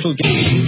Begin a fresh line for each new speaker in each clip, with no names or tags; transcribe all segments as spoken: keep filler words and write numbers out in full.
special game.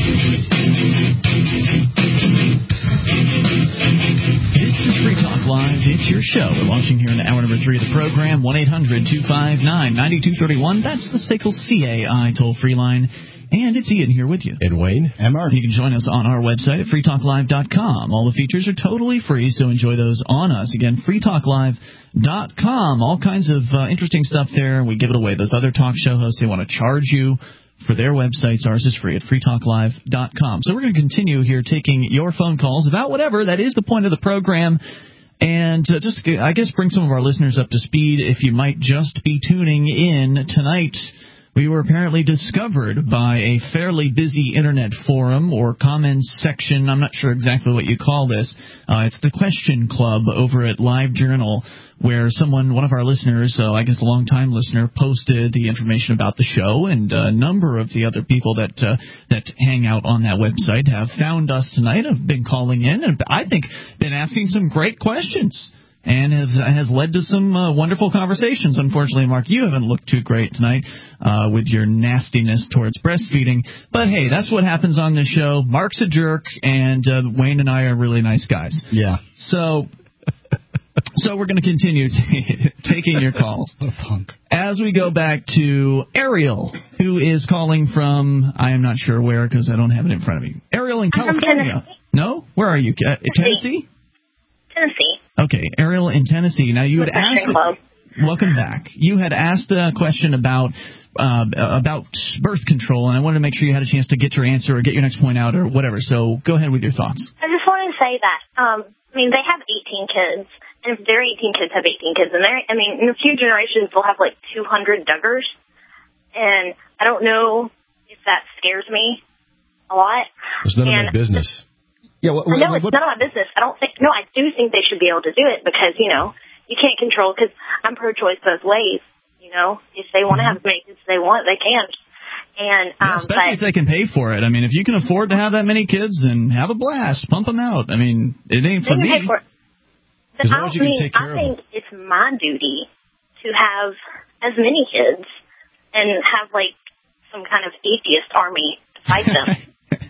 This is Free Talk Live. It's your show. We're launching here in hour number three of the program. one eight hundred two five nine nine two three one. That's the S A C L C A I toll-free line. And it's Ian here with you.
And Wayne.
And Mark.
You can join us on our website at free talk live dot com. All the features are totally free, so enjoy those on us. Again, free talk live dot com. All kinds of uh, interesting stuff there. We give it away. Those other talk show hosts, they want to charge you for their websites. Ours is free at free talk live dot com. So we're going to continue here taking your phone calls about whatever. That is the point of the program. And uh, just, I guess, bring some of our listeners up to speed. If you might just be tuning in tonight, we were apparently discovered by a fairly busy internet forum or comments section. I'm not sure exactly what you call this. Uh, it's the Question Club over at LiveJournal, where someone, one of our listeners, uh, I guess a long-time listener, posted the information about the show, and a number of the other people that uh, that hang out on that website have found us tonight, have been calling in, and I think been asking some great questions. And has, has led to some uh, wonderful conversations. Unfortunately, Mark, you haven't looked too great tonight uh, with your nastiness towards breastfeeding. But, hey, that's what happens on this show. Mark's a jerk, and uh, Wayne and I are really nice guys.
Yeah.
So so we're going to continue t- taking your calls.
What a punk.
As we go back to Ariel, who is calling from, I am not sure where because I don't have it in front of me. Ariel in
I'm
California.
From Tennessee.
No? Where are you? Uh, Tennessee?
Tennessee.
Okay, Ariel in Tennessee. Now, you had asked...
Club.
Welcome back. You had asked a question about uh, about birth control, and I wanted to make sure you had a chance to get your answer or get your next point out or whatever. So go ahead with your thoughts.
I just wanted to say that, um, I mean, they have eighteen kids, and if their eighteen kids have eighteen kids, and they're, I mean, in a few generations, they'll have like two hundred Duggars, and I don't know if that scares me a lot.
It's none
and
of my business.
Yeah, what,
I know
what,
it's
what,
none of my business. I don't think, no, I do think they should be able to do it because, you know, you can't control, because I'm pro-choice both ways, you know. If they want to have as many kids as they want, they can. And, um,
yeah, especially
but,
if they can pay for it. I mean, if you can afford to have that many kids, then have a blast. Pump them out. I mean, it ain't for
they can
me.
pay for it.
As
But
long
I
as you can
mean,
take care
I
of
think it's my duty to have as many kids and have, like, some kind of atheist army to fight them.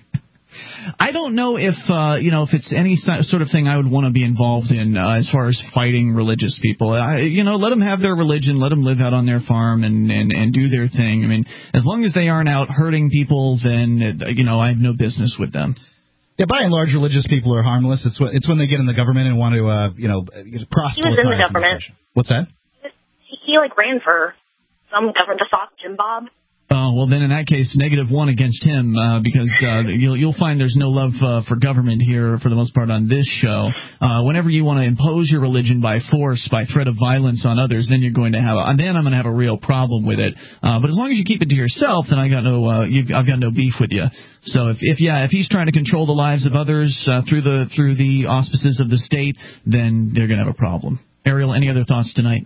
I don't know if, uh, you know, if it's any sort of thing I would want to be involved in uh, as far as fighting religious people. I, you know, let them have their religion, let them live out on their farm and, and, and do their thing. I mean, as long as they aren't out hurting people, then, you know, I have no business with them.
Yeah, by and large, religious people are harmless. It's what, it's when they get in the government and want to, uh, you know, proselytize.
He was in the government.
What's that?
He, he, like, ran for some government, the Sock Jim Bob.
Oh, well, then in that case, negative one against him, uh, because uh, you'll, you'll find there's no love uh, for government here for the most part on this show. Uh, whenever you want to impose your religion by force, by threat of violence on others, then you're going to have, a, then I'm going to have a real problem with it. Uh, but as long as you keep it to yourself, then I got no, uh, you've, I've got no beef with you. So if, if yeah, if he's trying to control the lives of others uh, through the through the auspices of the state, then they're going to have a problem. Ariel, any other thoughts tonight?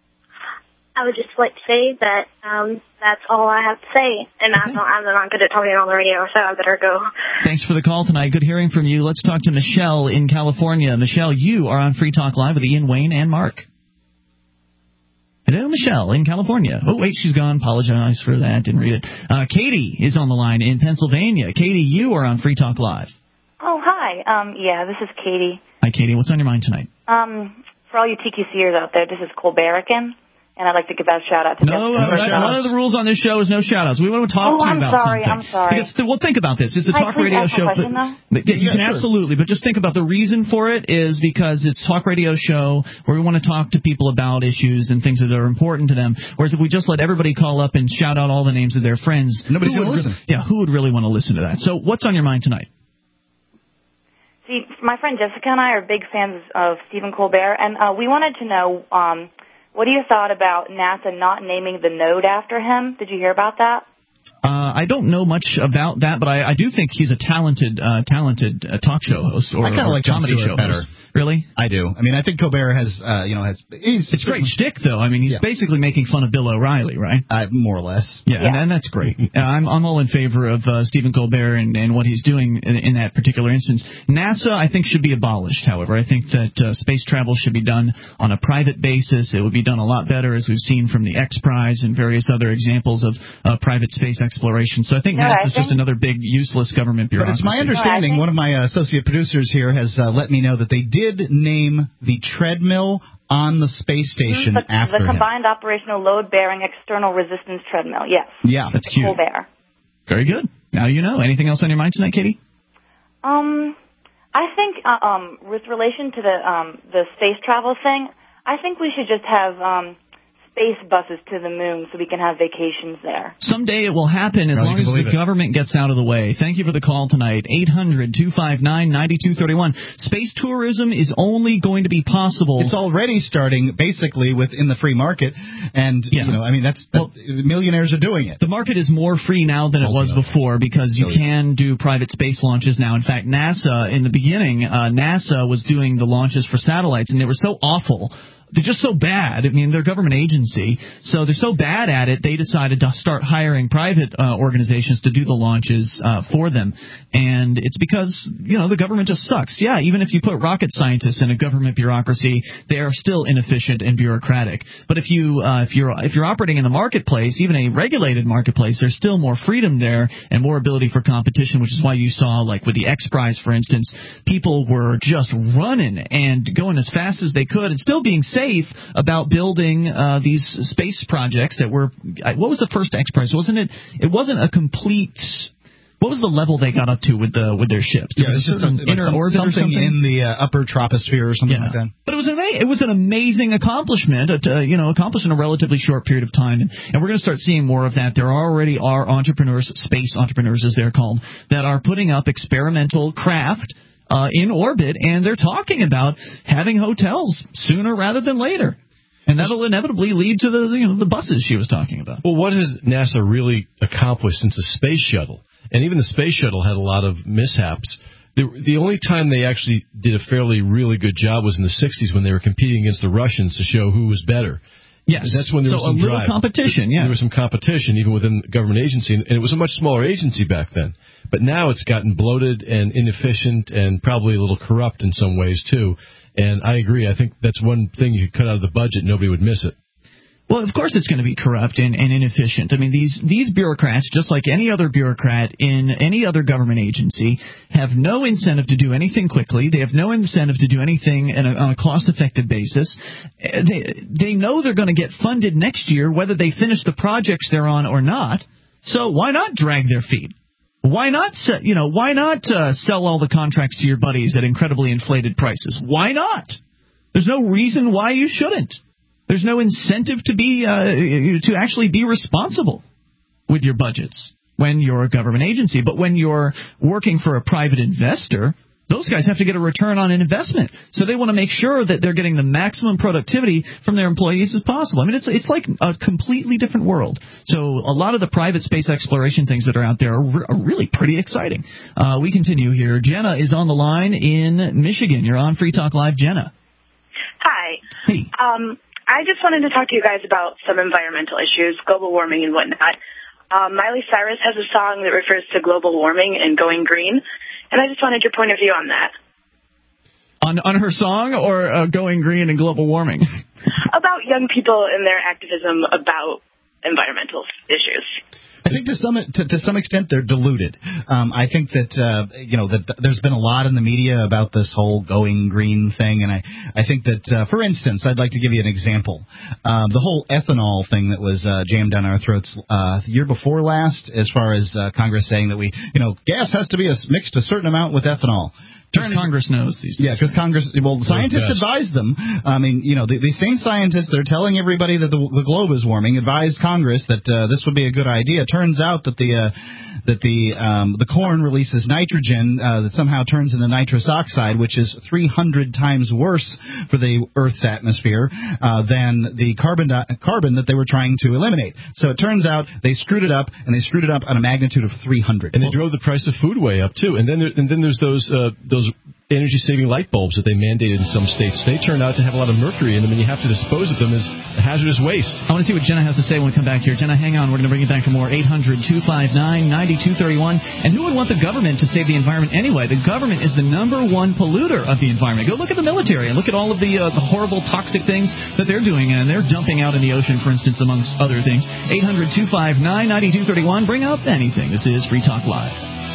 I would just like to say that um, that's all I have to say, and okay. I'm, not, I'm not good at talking on the radio, so I better go.
Thanks for the call tonight. Good hearing from you. Let's talk to Michelle in California. Michelle, you are on Free Talk Live with Ian, Wayne, and Mark. Hello, Michelle in California. Oh, wait, she's gone. Apologize for that. Didn't read it. Uh, Katie is on the line in Pennsylvania. Katie, you are on Free Talk Live.
Oh, hi. Um, yeah, this is Katie.
Hi, Katie. What's on your mind tonight?
Um, for all you T Q C'ers out there, this is Colberican. And I'd like to give a shout-out to
no,
Justin.
No, no, one of the rules on this show is no shout-outs. We want to talk
oh,
to you
I'm
about
sorry,
something.
I'm sorry, I'm
sorry. Well, think about this. It's a
Can
talk
I
radio
ask
show.
A question,
but,
though?
but, yeah, you
yeah,
can
sure.
absolutely, but just think about the reason for it is because it's talk radio show where we want to talk to people about issues and things that are important to them. Whereas if we just let everybody call up and shout out all the names of their friends,
nobody's going to listen.
Yeah, who would really want to listen to that? So what's on your mind tonight?
See, my friend Jessica and I are big fans of Stephen Colbert, and uh, we wanted to know... Um, what do you thought about NASA not naming the node after him? Did you hear about that?
Uh, I don't know much about that, but I, I do think he's a talented, uh, talented uh, talk show host or,
I kind of like
comedy
Jon
show
Stewart better.
host. Really?
I do. I mean, I think Colbert has, uh, you know, has. He's
it's great shtick, though. I mean, he's yeah. basically making fun of Bill O'Reilly, right?
Uh, more or less.
Yeah, yeah. And, and that's great. uh, I'm I'm all in favor of uh, Stephen Colbert and, and what he's doing in, in that particular instance. NASA, I think, should be abolished. However, I think that uh, space travel should be done on a private basis. It would be done a lot better, as we've seen from the X Prize and various other examples of uh, private space exploration. So I think
no,
NASA
I
is just another big useless government bureaucracy.
But it's my understanding. No, one of my uh, associate producers here has uh, let me know that they did name the treadmill on the space station
the,
after
the combined
him.
operational load-bearing external resistance treadmill. Yes.
Yeah, that's cute.
Colbert.
Very good. Now you know. Anything else on your mind tonight, Katie?
Um, I think uh, um, with relation to the um the space travel thing, I think we should just have um. space buses to the moon so we can have vacations there.
Someday it will happen as
no,
long as the
it.
government gets out of the way. Thank you for the call tonight. eight hundred, two five nine, nine two three one. Space tourism is only going to be possible.
It's already starting basically within the free market. And, yeah. you know, I mean, that's that, well, millionaires are doing it.
The market is more free now than it was before because you can do private space launches now. In fact, NASA, in the beginning, uh, NASA was doing the launches for satellites, and they were so awful. They're just so bad. I mean, they're a government agency, so they're so bad at it, they decided to start hiring private uh, organizations to do the launches uh, for them. And it's because, you know, the government just sucks. Yeah, even if you put rocket scientists in a government bureaucracy, they are still inefficient and bureaucratic. But if, you, uh, if, you're, if you're operating in the marketplace, even a regulated marketplace, there's still more freedom there and more ability for competition, which is why you saw, like with the X Prize, for instance, people were just running and going as fast as they could and still being safe about building uh, these space projects that were. What was the first X Prize? Wasn't it? It wasn't a complete. What was the level they got up to with the with their ships?
Yeah, it's just an inner orbit or something in the uh, upper troposphere or something
yeah.
like that.
But it was an it was an amazing accomplishment, uh, you know, accomplished in a relatively short period of time, and, and we're going to start seeing more of that. There already are entrepreneurs, space entrepreneurs as they're called, that are putting up experimental craft Uh, in orbit, and they're talking about having hotels sooner rather than later. And that'll inevitably lead to the you know the buses she was talking about.
Well, what has NASA really accomplished since the space shuttle? And even the space shuttle had a lot of mishaps. The, the only time they actually did a fairly really good job was in the sixties when they were competing against the Russians to show who was better.
Yes,
that's when there
so
was some
a little
drive.
competition. Yeah,
there was some competition even within the government agency, and it was a much smaller agency back then. But now it's gotten bloated and inefficient and probably a little corrupt in some ways too. And I agree. I think that's one thing you could cut out of the budget. Nobody would miss it.
Well, of course it's going to be corrupt and, and inefficient. I mean, these these bureaucrats, just like any other bureaucrat in any other government agency, have no incentive to do anything quickly. They have no incentive to do anything in a, on a cost-effective basis. They, they know they're going to get funded next year, whether they finish the projects they're on or not. So why not drag their feet? Why not, you know, why not uh, sell all the contracts to your buddies at incredibly inflated prices? Why not? There's no reason why you shouldn't. There's no incentive to be uh, to actually be responsible with your budgets when you're a government agency. But when you're working for a private investor, those guys have to get a return on an investment. So they want to make sure that they're getting the maximum productivity from their employees as possible. I mean, it's it's like a completely different world. So a lot of the private space exploration things that are out there are, re- are really pretty exciting. Uh, we continue here. Jenna is on the line in Michigan. You're on Free Talk Live, Jenna.
Hi.
Hey.
Um, I just wanted to talk to you guys about some environmental issues, global warming and whatnot. Um, Miley Cyrus has a song that refers to global warming and going green, and I just wanted your point of view on that.
On on her song or uh, going green and global warming?
About young people and their activism about environmental issues.
I think to some to, to some extent they're deluded. Um, I think that uh, you know that there's been a lot in the media about this whole going green thing, and I I think that uh, for instance, I'd like to give you an example. Uh, the whole ethanol thing that was uh, jammed down our throats uh, the year before last, as far as uh, Congress saying that we you know gas has to be a, mixed a certain amount with ethanol.
Because Congress knows these things.
Yeah, because Congress, well, scientists advised them. I mean, you know, the, the same scientists that are telling everybody that the, the globe is warming advised Congress that uh, this would be a good idea. Turns out that the uh, that the um, the corn releases nitrogen uh, that somehow turns into nitrous oxide, which is three hundred times worse for the Earth's atmosphere uh, than the carbon di- carbon that they were trying to eliminate. So it turns out they screwed it up, and they screwed it up on a magnitude of three hundred.
And they drove the price of food way up too. And then there, and then there's those uh, those energy-saving light bulbs that they mandated in some states, they turn out to have a lot of mercury in them, and you have to dispose of them as hazardous waste.
I want to see what Jenna has to say when we come back here. Jenna, hang on. We're going to bring you back for more. eight hundred two five nine nine two three one. And who would want the government to save the environment anyway? The government is the number one polluter of the environment. Go look at the military and look at all of the, uh, the horrible toxic things that they're doing, and they're dumping out in the ocean, for instance, amongst other things. eight hundred two five nine nine two three one. Bring up anything. This is Free Talk Live.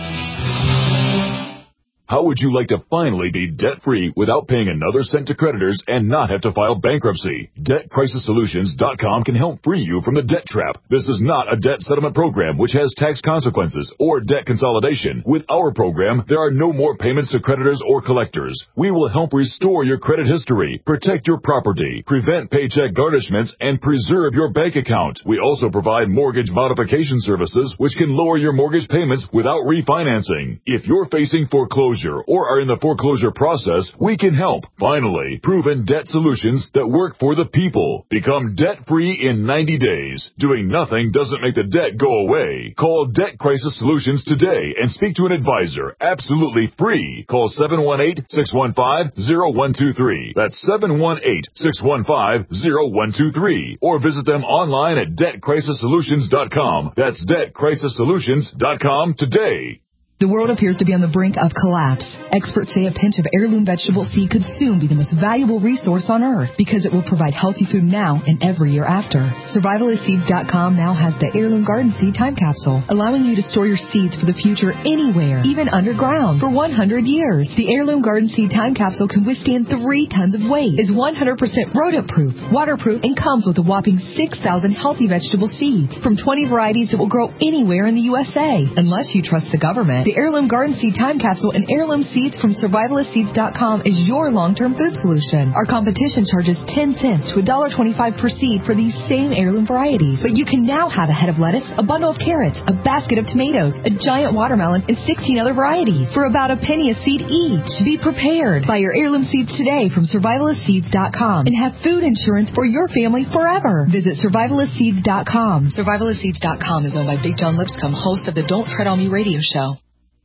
How would you like to finally be debt-free without paying another cent to creditors and not have to file bankruptcy? Debt Crisis Solutions dot com can help free you from the debt trap. This is not a debt settlement program which has tax consequences or debt consolidation. With our program, there are no more payments to creditors or collectors. We will help restore your credit history, protect your property, prevent paycheck garnishments, and preserve your bank account. We also provide mortgage modification services which can lower your mortgage payments without refinancing. If you're facing foreclosure or are in the foreclosure process, we can help. Finally, proven debt solutions that work for the people. Become debt-free in ninety days. Doing nothing doesn't make the debt go away. Call Debt Crisis Solutions today and speak to an advisor. Absolutely free. Call seven one eight, six one five, zero one two three. That's seven one eight, six one five, zero one two three. Or visit them online at Debt Crisis Solutions dot com. That's Debt Crisis Solutions dot com today.
The world appears to be on the brink of collapse. Experts say a pinch of heirloom vegetable seed could soon be the most valuable resource on Earth because it will provide healthy food now and every year after. Survivalist Seeds dot com now has the Heirloom Garden Seed Time Capsule, allowing you to store your seeds for the future anywhere, even underground, for one hundred years. The Heirloom Garden Seed Time Capsule can withstand three tons of weight, is one hundred percent rodent-proof, waterproof, and comes with a whopping six thousand healthy vegetable seeds from twenty varieties that will grow anywhere in the U S A. Unless you trust the government, the Heirloom Garden Seed Time Capsule and Heirloom Seeds from Survivalist Seeds dot com is your long-term food solution. Our competition charges ten cents to one dollar twenty-five per seed for these same heirloom varieties. But you can now have a head of lettuce, a bundle of carrots, a basket of tomatoes, a giant watermelon, and sixteen other varieties for about a penny a seed each. Be prepared. Buy your heirloom seeds today from Survivalist Seeds dot com and have food insurance for your family forever. Visit Survivalist Seeds dot com. Survivalist Seeds dot com is owned by Big John Lipscomb, host of the Don't Tread on Me radio show.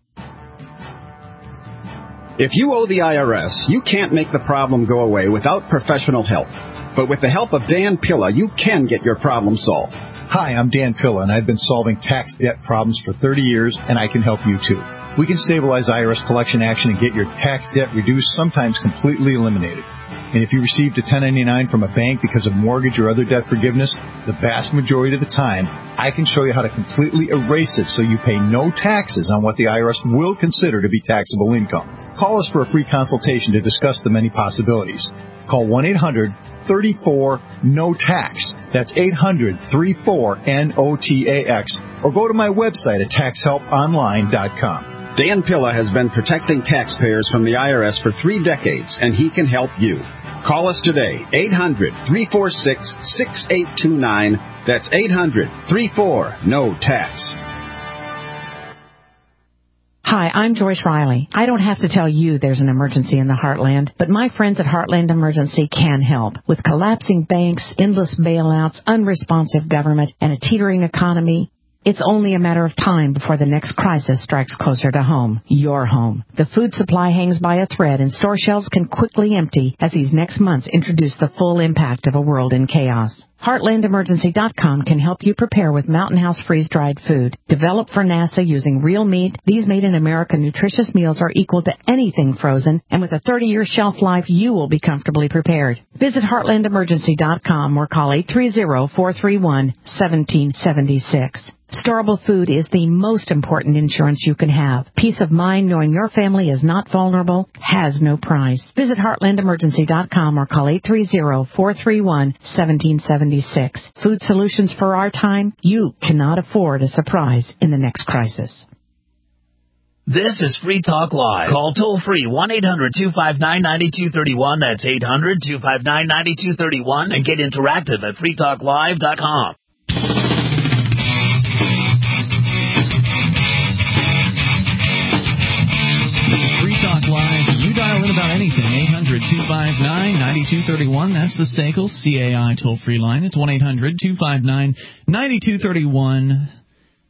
If you owe the I R S, you can't make the problem go away without professional help. But with the help of Dan Pilla, you can get your problem solved.
Hi, I'm Dan Pilla, and I've been solving tax debt problems for thirty years, and I can help you too. We can stabilize I R S collection action and get your tax debt reduced, sometimes completely eliminated. And if you received a ten ninety-nine from a bank because of mortgage or other debt forgiveness, the vast majority of the time, I can show you how to completely erase it so you pay no taxes on what the I R S will consider to be taxable income. Call us for a free consultation to discuss the many possibilities. Call one eight hundred, three four, N O T A X. That's eight hundred, three four, N O T A X. Or go to my website at tax help online dot com.
Dan Pilla has been protecting taxpayers from the I R S for three decades, and he can help you. Call us today, eight hundred, three four six, six eight two nine. That's eight hundred, three four, N O T A X.
Hi, I'm Joyce Riley. I don't have to tell you there's an emergency in the Heartland, but my friends at Heartland Emergency can help. With collapsing banks, endless bailouts, unresponsive government, and a teetering economy, it's only a matter of time before the next crisis strikes closer to home, your home. The food supply hangs by a thread, and store shelves can quickly empty as these next months introduce the full impact of a world in chaos. Heartland Emergency dot com can help you prepare with Mountain House freeze-dried food. Developed for NASA using real meat, these made-in-America nutritious meals are equal to anything frozen, and with a thirty-year shelf life, you will be comfortably prepared. Visit Heartland Emergency dot com or call eight three zero, four three one, one seven seven six. Storable food is the most important insurance you can have. Peace of mind knowing your family is not vulnerable has no price. Visit Heartland Emergency dot com or call eight three zero, four three one, one seven seven six. Food solutions for our time. You cannot afford a surprise in the next crisis.
This is Free Talk Live. Call toll-free one eight hundred, two five nine, nine two three one. That's eight hundred, two five nine, nine two three one. And get interactive at free talk live dot com.
Talk Live. You dial in about anything. eight hundred, two five nine, nine two three one. That's the S A C L C A I toll-free line. It's one eight hundred, two five nine, nine two three one.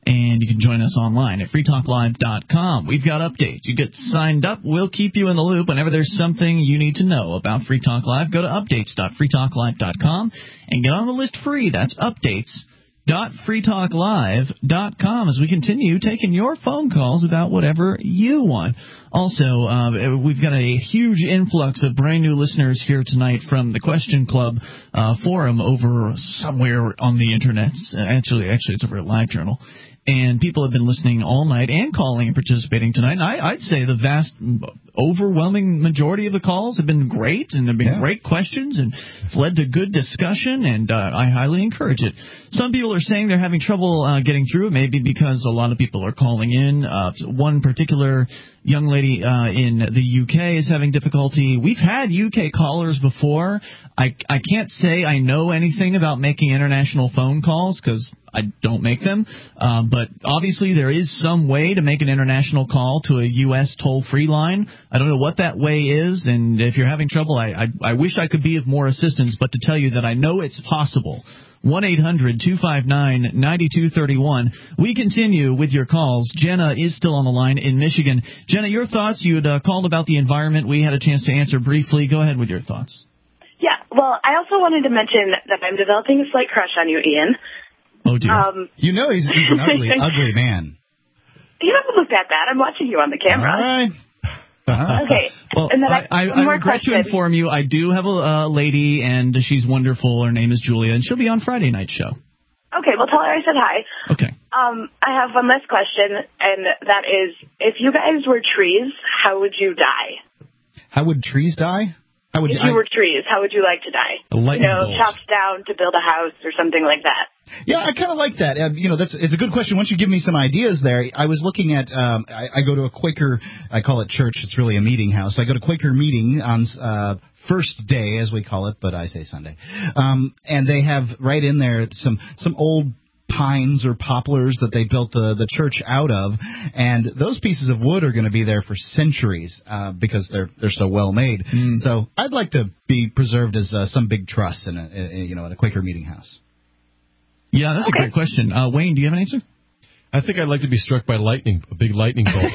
And you can join us online at free talk live dot com. We've got updates. You get signed up. We'll keep you in the loop. Whenever there's something you need to know about Free Talk Live, go to updates dot free talk live dot com and get on the list free. That's updates dot free talk live dot com as we continue taking your phone calls about whatever you want. Also, uh, we've got a huge influx of brand new listeners here tonight from the Question Club uh, forum over somewhere on the internet. Actually, actually, it's over at LiveJournal. And people have been listening all night and calling and participating tonight. And I, I'd say the vast, overwhelming majority of the calls have been great, and there have been yeah. great questions, and it's led to good discussion, and uh, I highly encourage it. Some people are saying they're having trouble uh, getting through it, maybe because a lot of people are calling in. Uh, one particular young lady uh, in the U K is having difficulty. We've had U K callers before. I, I can't say I know anything about making international phone calls because I don't make them, uh, but obviously there is some way to make an international call to a U S toll-free line. I don't know what that way is, and if you're having trouble, I, I, I wish I could be of more assistance, but to tell you that I know it's possible. one eight hundred two five nine nine two three one. We continue with your calls. Jenna is still on the line in Michigan. Jenna, your thoughts? You had uh, called about the environment. We had a chance to answer briefly. Go ahead with your thoughts.
Yeah, well, I also wanted to mention that I'm developing a slight crush on you, Ian.
Oh, dear.
Um,
you know he's, he's an ugly, ugly man.
You don't look that bad. I'm watching you on the camera.
All right. Uh-huh.
Okay.
Well,
and then
I, I, I regret
question.
to inform you, I do have a uh, lady, and she's wonderful. Her name is Julia, and she'll be on Friday night show.
Okay, well, tell her I said hi.
Okay.
Um, I have one last question, and that is, if you guys were trees, how would you die?
How would trees die? How would
if
I,
you were trees, how would you like to die?
A lightning
you know,
bolt.
chopped down to build a house or something like that.
Yeah, I kind of like that. Uh, you know, that's it's a good question. Once you give me some ideas there, I was looking at, um, I, I go to a Quaker, I call it church, it's really a meeting house. I go to Quaker meeting on uh, first day, as we call it, but I say Sunday. Um, and they have right in there some some old pines or poplars that they built the, the church out of, and those pieces of wood are going to be there for centuries uh, because they're they're so well made. Mm. So I'd like to be preserved as uh, some big truss in a, in, you know in a Quaker meeting house.
Yeah, that's
okay.
a great question. Uh, Wayne, do you have an answer?
I think I'd like to be struck by lightning, a big lightning bolt,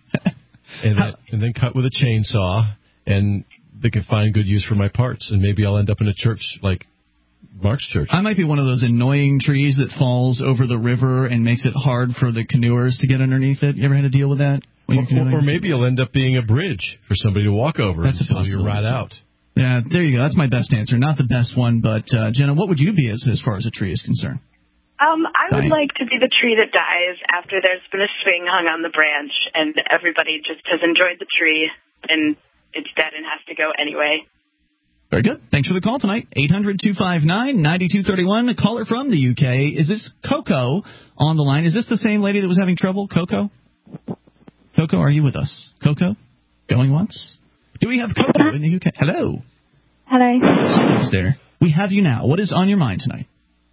and, then, and then cut with a chainsaw, and they can find good use for my parts, and maybe I'll end up in a church like Mark's church.
I might be one of those annoying trees that falls over the river and makes it hard for the canoers to get underneath it. You ever had to deal with that?
Or, or, or maybe you'll end up being a bridge for somebody to walk over.
That's
until
a possibility.
You ride out.
Yeah, there you go. That's my best answer. Not the best one, but uh, Jenna, what would you be as, as far as a tree is concerned?
Um, I would
Dying.
like to be the tree that dies after there's been a swing hung on the branch and everybody just has enjoyed the tree and it's dead and has to go anyway.
Very good. Thanks for the call tonight. eight hundred two five nine nine two three one. A caller from the U K. Is this Coco on the line? Is this the same lady that was having trouble? Coco? Coco, are you with us? Coco? Going once? Do we have Coco in the U K? Hello.
Hello.
Someone's there. We have you now. What is on your mind tonight?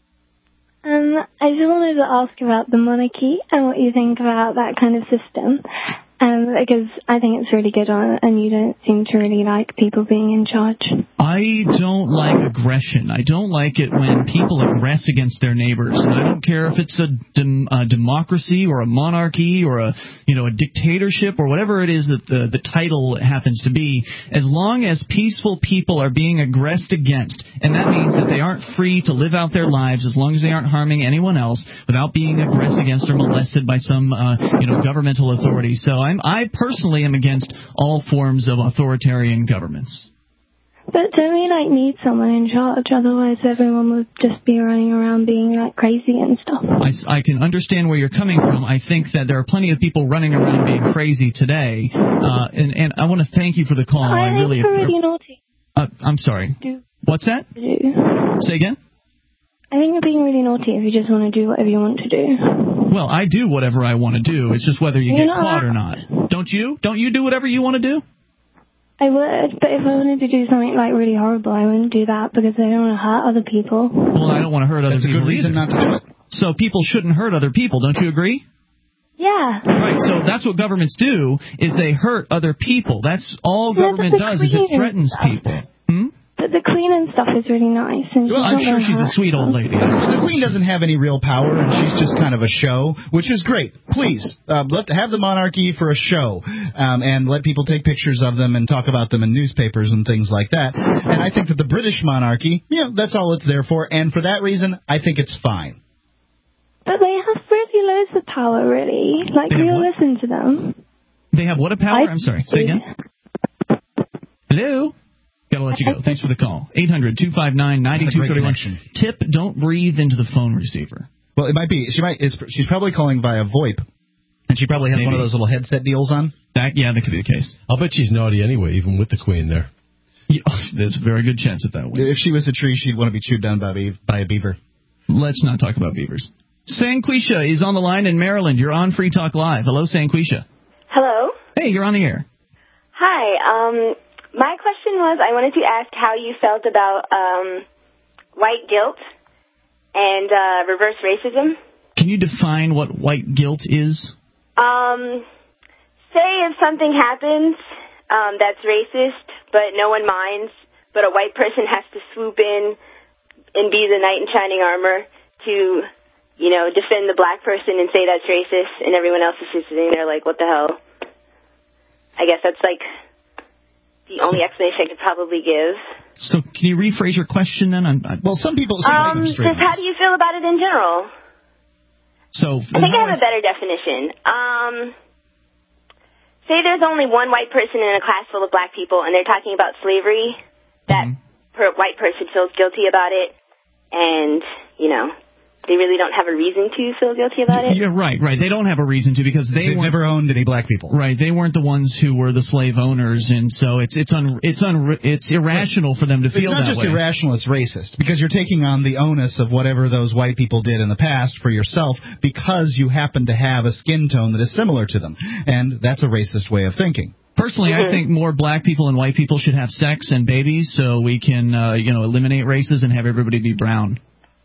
Um, I just wanted to ask about the monarchy and what you think about that kind of system. Um, because I think it's really good on, and you don't seem to really like people being in charge.
I don't like aggression. I don't like it when people aggress against their neighbors. And I don't care if it's a, dem- a democracy or a monarchy or a you know a dictatorship or whatever it is that the, the title happens to be. As long as peaceful people are being aggressed against, and that means that they aren't free to live out their lives as long as they aren't harming anyone else without being aggressed against or molested by some uh, you know governmental authority. So I'm, I personally am against all forms of authoritarian governments.
But don't we, like, need someone in charge? Otherwise everyone would just be running around being, like, crazy and stuff.
I, I can understand where you're coming from. I think that there are plenty of people running around being crazy today. Uh, and, and I want to thank you for the call.
I,
I really
think we're really naughty.
Uh, I'm sorry.
Do.
What's that?
Do.
Say again?
I think you're being really naughty if you just want to do whatever you want to do.
Well, I do whatever I want to do. It's just whether you
You're
get caught
not.
or not. Don't you? Don't you do whatever you want to do?
I would, but if I wanted to do something, like, really horrible, I wouldn't do that because I don't want to hurt other people.
Well, I don't want to hurt other
That's
people
a good reason
either.
not to do it.
So people shouldn't hurt other people. Don't you agree?
Yeah.
Right, so that's what governments do, is they hurt other people. That's all
Yeah,
government
but
does,
the
is it
creating
threatens
stuff.
people. Hmm?
But the Queen and stuff is really nice. And
well, I'm sure she's a sweet old lady.
The Queen doesn't have any real power, and she's just kind of a show, which is great. Please, uh, let have the monarchy for a show, um, and let people take pictures of them and talk about them in newspapers and things like that. And I think that the British monarchy, you know, that's all it's there for, and for that reason, I think it's fine.
But they have really loads of power, really. Like, we all listen to them.
They have what a power? I, I'm sorry. Say again. Hello? Gotta let you go. Thanks for the call. eight hundred two five nine nine two three one. Tip, don't breathe into the phone receiver.
Well, it might be. She might. It's, she's probably calling via VoIP, and she probably has Maybe. one of those little headset deals on.
That, yeah, that could be the case.
I'll bet she's naughty anyway, even with the Queen there.
Yeah, there's a very good chance at that way.
If she was a tree, she'd want to be chewed down by, by a beaver.
Let's not talk about beavers. Sanquisha is on the line in Maryland. You're on Free Talk Live. Hello, Sanquisha.
Hello.
Hey, you're on the air.
Hi. Um, my question was, I wanted to ask how you felt about um, white guilt and uh, reverse racism.
Can you define what white guilt is?
Um, say if something happens um, that's racist, but no one minds, but a white person has to swoop in and be the knight in shining armor to, you know, defend the black person and say that's racist, and everyone else is just sitting there like, what the hell? I guess that's, like, the only explanation I could probably give.
So can you rephrase your question then? I'm, I'm,
well, some people... Some
um, just how do you feel about it in general?
So
I think I have a better definition. Um, say there's only one white person in a class full of black people, and they're talking about slavery. That mm-hmm. per- white person feels guilty about it, and, you know, they really don't have a reason to feel guilty about it.
Yeah, right, right. They don't have a reason to because they
never owned any black people.
Right, they weren't the ones who were the slave owners, and so it's it's un, it's un, it's irrational for them to feel that way.
It's not just irrational; it's racist because you're taking on the onus of whatever those white people did in the past for yourself because you happen to have a skin tone that is similar to them, and that's a racist way of thinking.
Personally, mm-hmm. I think more black people and white people should have sex and babies so we can, uh, you know, eliminate races and have everybody be brown.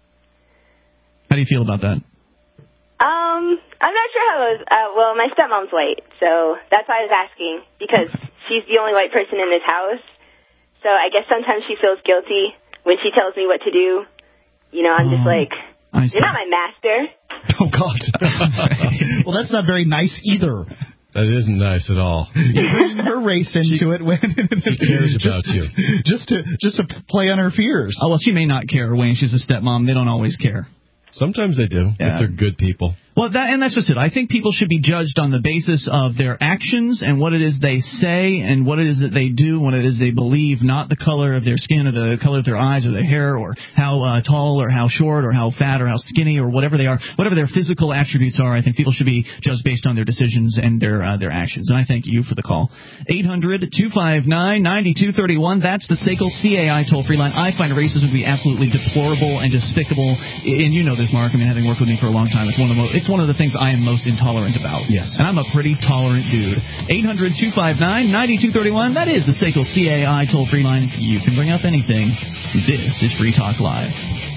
How do you feel about that?
Um, I'm not sure how it was. Uh, well, my stepmom's white, so that's why I was asking, because she's the only white person in this house. So I guess sometimes she feels guilty when she tells me what to do. You know, I'm just like, you're not my master.
Oh, God. Well, that's not very nice either.
That isn't nice at all.
You bring her race into
she,
it when
she cares
just,
about you.
Just to just to play on her fears.
Oh, well, she may not care, Wayne. She's a stepmom. They don't always care.
Sometimes they do,
yeah.
if they're good people.
Well, that and that's just it. I think people should be judged on the basis of their actions and what it is they say and what it is that they do, what it is they believe, not the color of their skin or the color of their eyes or their hair or how uh, tall or how short or how fat or how skinny or whatever they are, whatever their physical attributes are. I think people should be judged based on their decisions and their uh, their actions. And I thank you for the call. eight hundred two five nine nine two three one. That's the S A C L C A I toll-free line. I find racism to be absolutely deplorable and despicable. And you know this, Mark. I mean, having worked with me for a long time, it's one of the most, it's one of the things I am most intolerant about.
Yes.
And I'm a pretty tolerant dude. eight hundred two five nine nine two three one. That is the S A C L C A I toll-free line. You can bring up anything. This is Free Talk Live.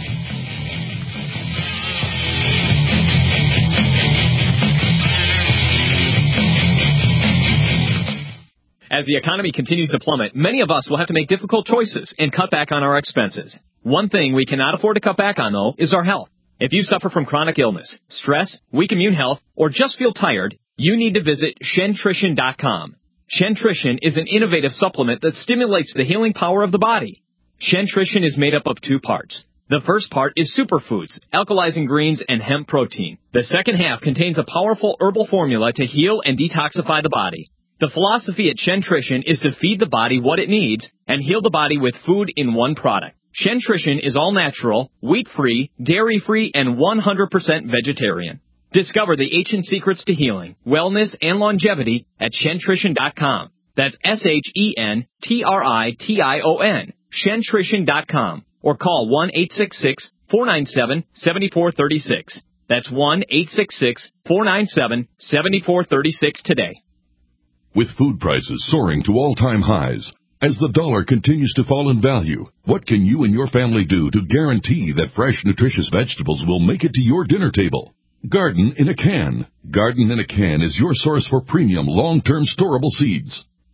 As the economy continues to plummet, many of us will have to make difficult choices and cut back on our expenses. One thing we cannot afford to cut back on, though, is our health. If you suffer from chronic illness, stress, weak immune health, or just feel tired, you need to visit Shentrition dot com. Shentrition is an innovative supplement that stimulates the healing power of the body. Shentrition is made up of two parts. The first part is superfoods, alkalizing greens, and hemp protein. The second half contains a powerful herbal formula to heal and detoxify the body. The philosophy at Shentrition is to feed the body what it needs and heal the body with food in one product. Shentrition is all natural, wheat-free, dairy-free, and one hundred percent vegetarian. Discover the ancient secrets to healing, wellness, and longevity at Shentrition dot com. That's S H E N T R I T I O N, Shentrition dot com. Or call one eight six six, four nine seven, seven four three six. That's one eight six six, four nine seven, seven four three six today.
With food prices soaring to all-time highs, as the dollar continues to fall in value, what can you and your family do to guarantee that fresh, nutritious vegetables will make it to your dinner table? Garden in a Can. Garden in a Can is your source for premium, long-term storable seeds.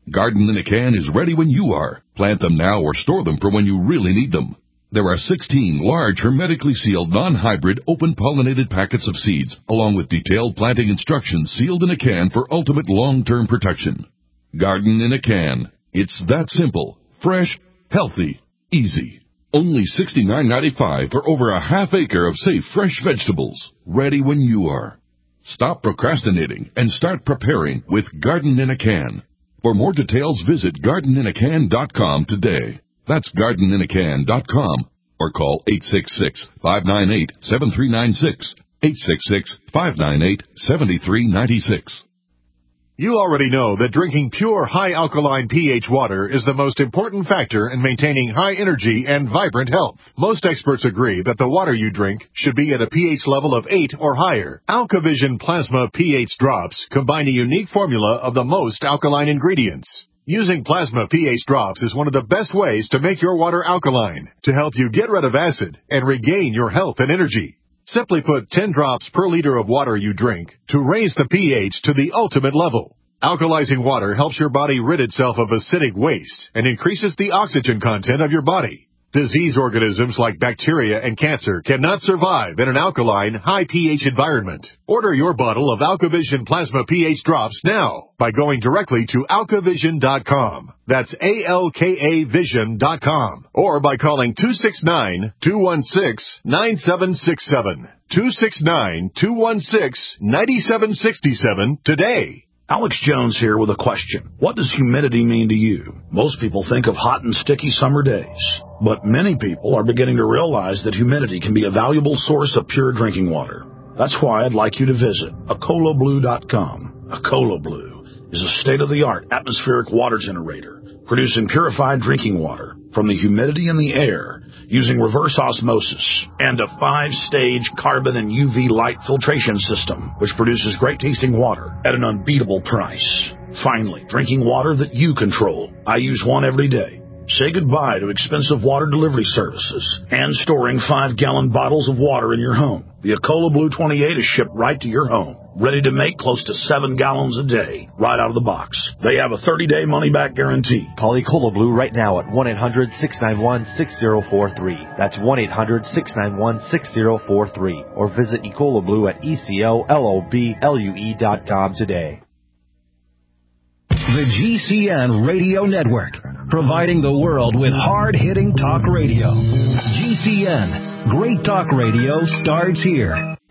Garden in a Can is ready when you are. Plant them now or store them for when you really need them. There are sixteen large, hermetically sealed, non-hybrid, open-pollinated packets of seeds, along with detailed planting instructions sealed in a can for ultimate long-term protection. Garden in a Can. It's that simple, fresh, healthy, easy. Only sixty-nine ninety-five for over a half acre of safe, fresh vegetables, ready when you are. Stop procrastinating and start preparing with Garden in a Can. For more details, visit garden in a can dot com today. That's garden in a can dot com or call eight six six, five nine eight, seven three nine six, eight six six, five nine eight, seven three nine six.
You already know that drinking pure, high-alkaline pH water is the most important factor in maintaining high energy and vibrant health. Most experts agree that the water you drink should be at a pH level of eight or higher. AlkaVision Plasma pH Drops combine a unique formula of the most alkaline ingredients. Using Plasma pH Drops is one of the best ways to make your water alkaline, to help you get rid of acid and regain your health and energy. Simply put ten drops per liter of water you drink to raise the pH to the ultimate level. Alkalizing water helps your body rid itself of acidic waste and increases the oxygen content of your body. Disease organisms like bacteria and cancer cannot survive in an alkaline, high pH environment. Order your bottle of AlkaVision Plasma pH Drops now by going directly to alka vision dot com. That's A L K A vision dot com. Or by calling two six nine, two one six, nine seven six seven. two six nine, two one six, nine seven six seven today.
Alex Jones here with a question. What does humidity mean to you? Most people think of hot and sticky summer days, but many people are beginning to realize that humidity can be a valuable source of pure drinking water. That's why I'd like you to visit Acola Blue dot com. Acola Blue is a state-of-the-art atmospheric water generator, producing purified drinking water from the humidity in the air using reverse osmosis and a five-stage carbon and U V light filtration system, which produces great-tasting water at an unbeatable price. Finally, drinking water that you control. I use one every day. Say goodbye to expensive water delivery services and storing five-gallon bottles of water in your home. The Acola Blue twenty-eight is shipped right to your home, ready to make close to seven gallons a day, right out of the box. They have a thirty-day money-back guarantee.
Call Acola Blue right now at one eight hundred, six nine one, six zero four three. That's one eight hundred, six nine one, six zero four three. Or visit Ecola Blue at E C O L O B L U E dot com today.
The G C N Radio Network, providing the world with hard-hitting talk radio. G C N, great talk radio starts here.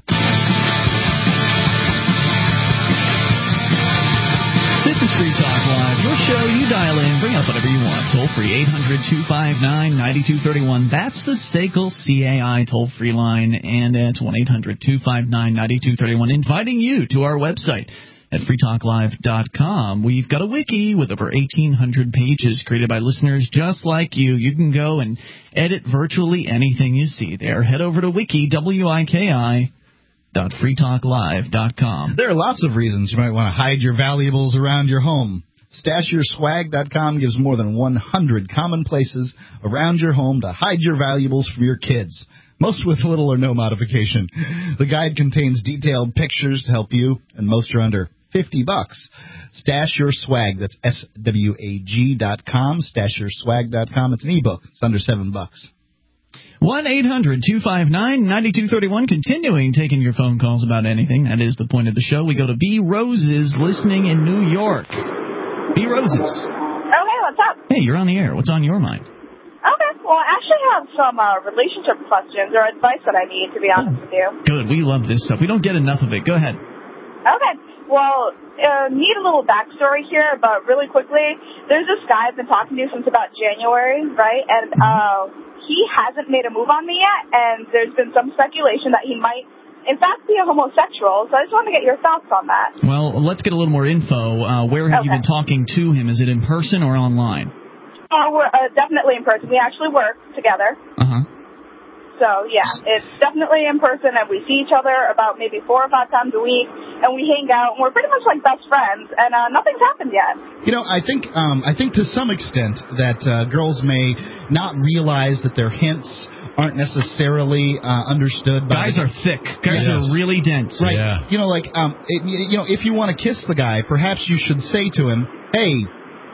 This is Free Talk Live, your show. You dial in, bring up whatever you want. Toll free, eight hundred, two five nine, nine two three one. That's the S A C L C A I toll-free line, and it's one eight hundred, two five nine, nine two three one, inviting you to our website at free talk live dot com. We've got a wiki with over eighteen hundred pages created by listeners just like you. You can go and edit virtually anything you see there. Head over to wiki, W I K I, dot free talk live dot com.
There are lots of reasons you might want to hide your valuables around your home. stash your swag dot com gives more than one hundred common places around your home to hide your valuables from your kids, most with little or no modification. The guide contains detailed pictures to help you, and most are under fifty bucks. Stash Your Swag, that's S W A G dot com, stash your swag dot com. It's an ebook. It's under seven bucks.
one eight hundred, two five nine, nine two three one, continuing taking your phone calls about anything. That is the point of the show. We go to B. Roses, listening in New York. B. Roses.
Oh, hey, what's up?
Hey, you're on the air. What's on your mind?
Okay, well, I actually have some uh, relationship questions or advice that I need, to be honest with you.
Good. We love this stuff. We don't get enough of it. Go ahead.
Okay. Well, uh, need a little backstory here, but really quickly, there's this guy I've been talking to since about January, right? And uh, he hasn't made a move on me yet, and there's been some speculation that he might, in fact, be a homosexual. So I just want to get your thoughts on that.
Well, let's get a little more info. Uh, where have okay. you been talking to him? Is it in person or online?
Uh, we're uh, definitely in person. We actually work together.
Uh-huh.
So, yeah, it's definitely in person, and we see each other about maybe four or five times a week, and we hang out, and we're pretty much like best friends, and uh, nothing's happened yet.
You know, I think um, I think to some extent that uh, girls may not realize that their hints aren't necessarily uh, understood by
guys
the,
are thick. Guys yes. are really dense.
Right.
Yeah.
You know, like um, it, you know, if you want to kiss the guy, perhaps you should say to him, "Hey,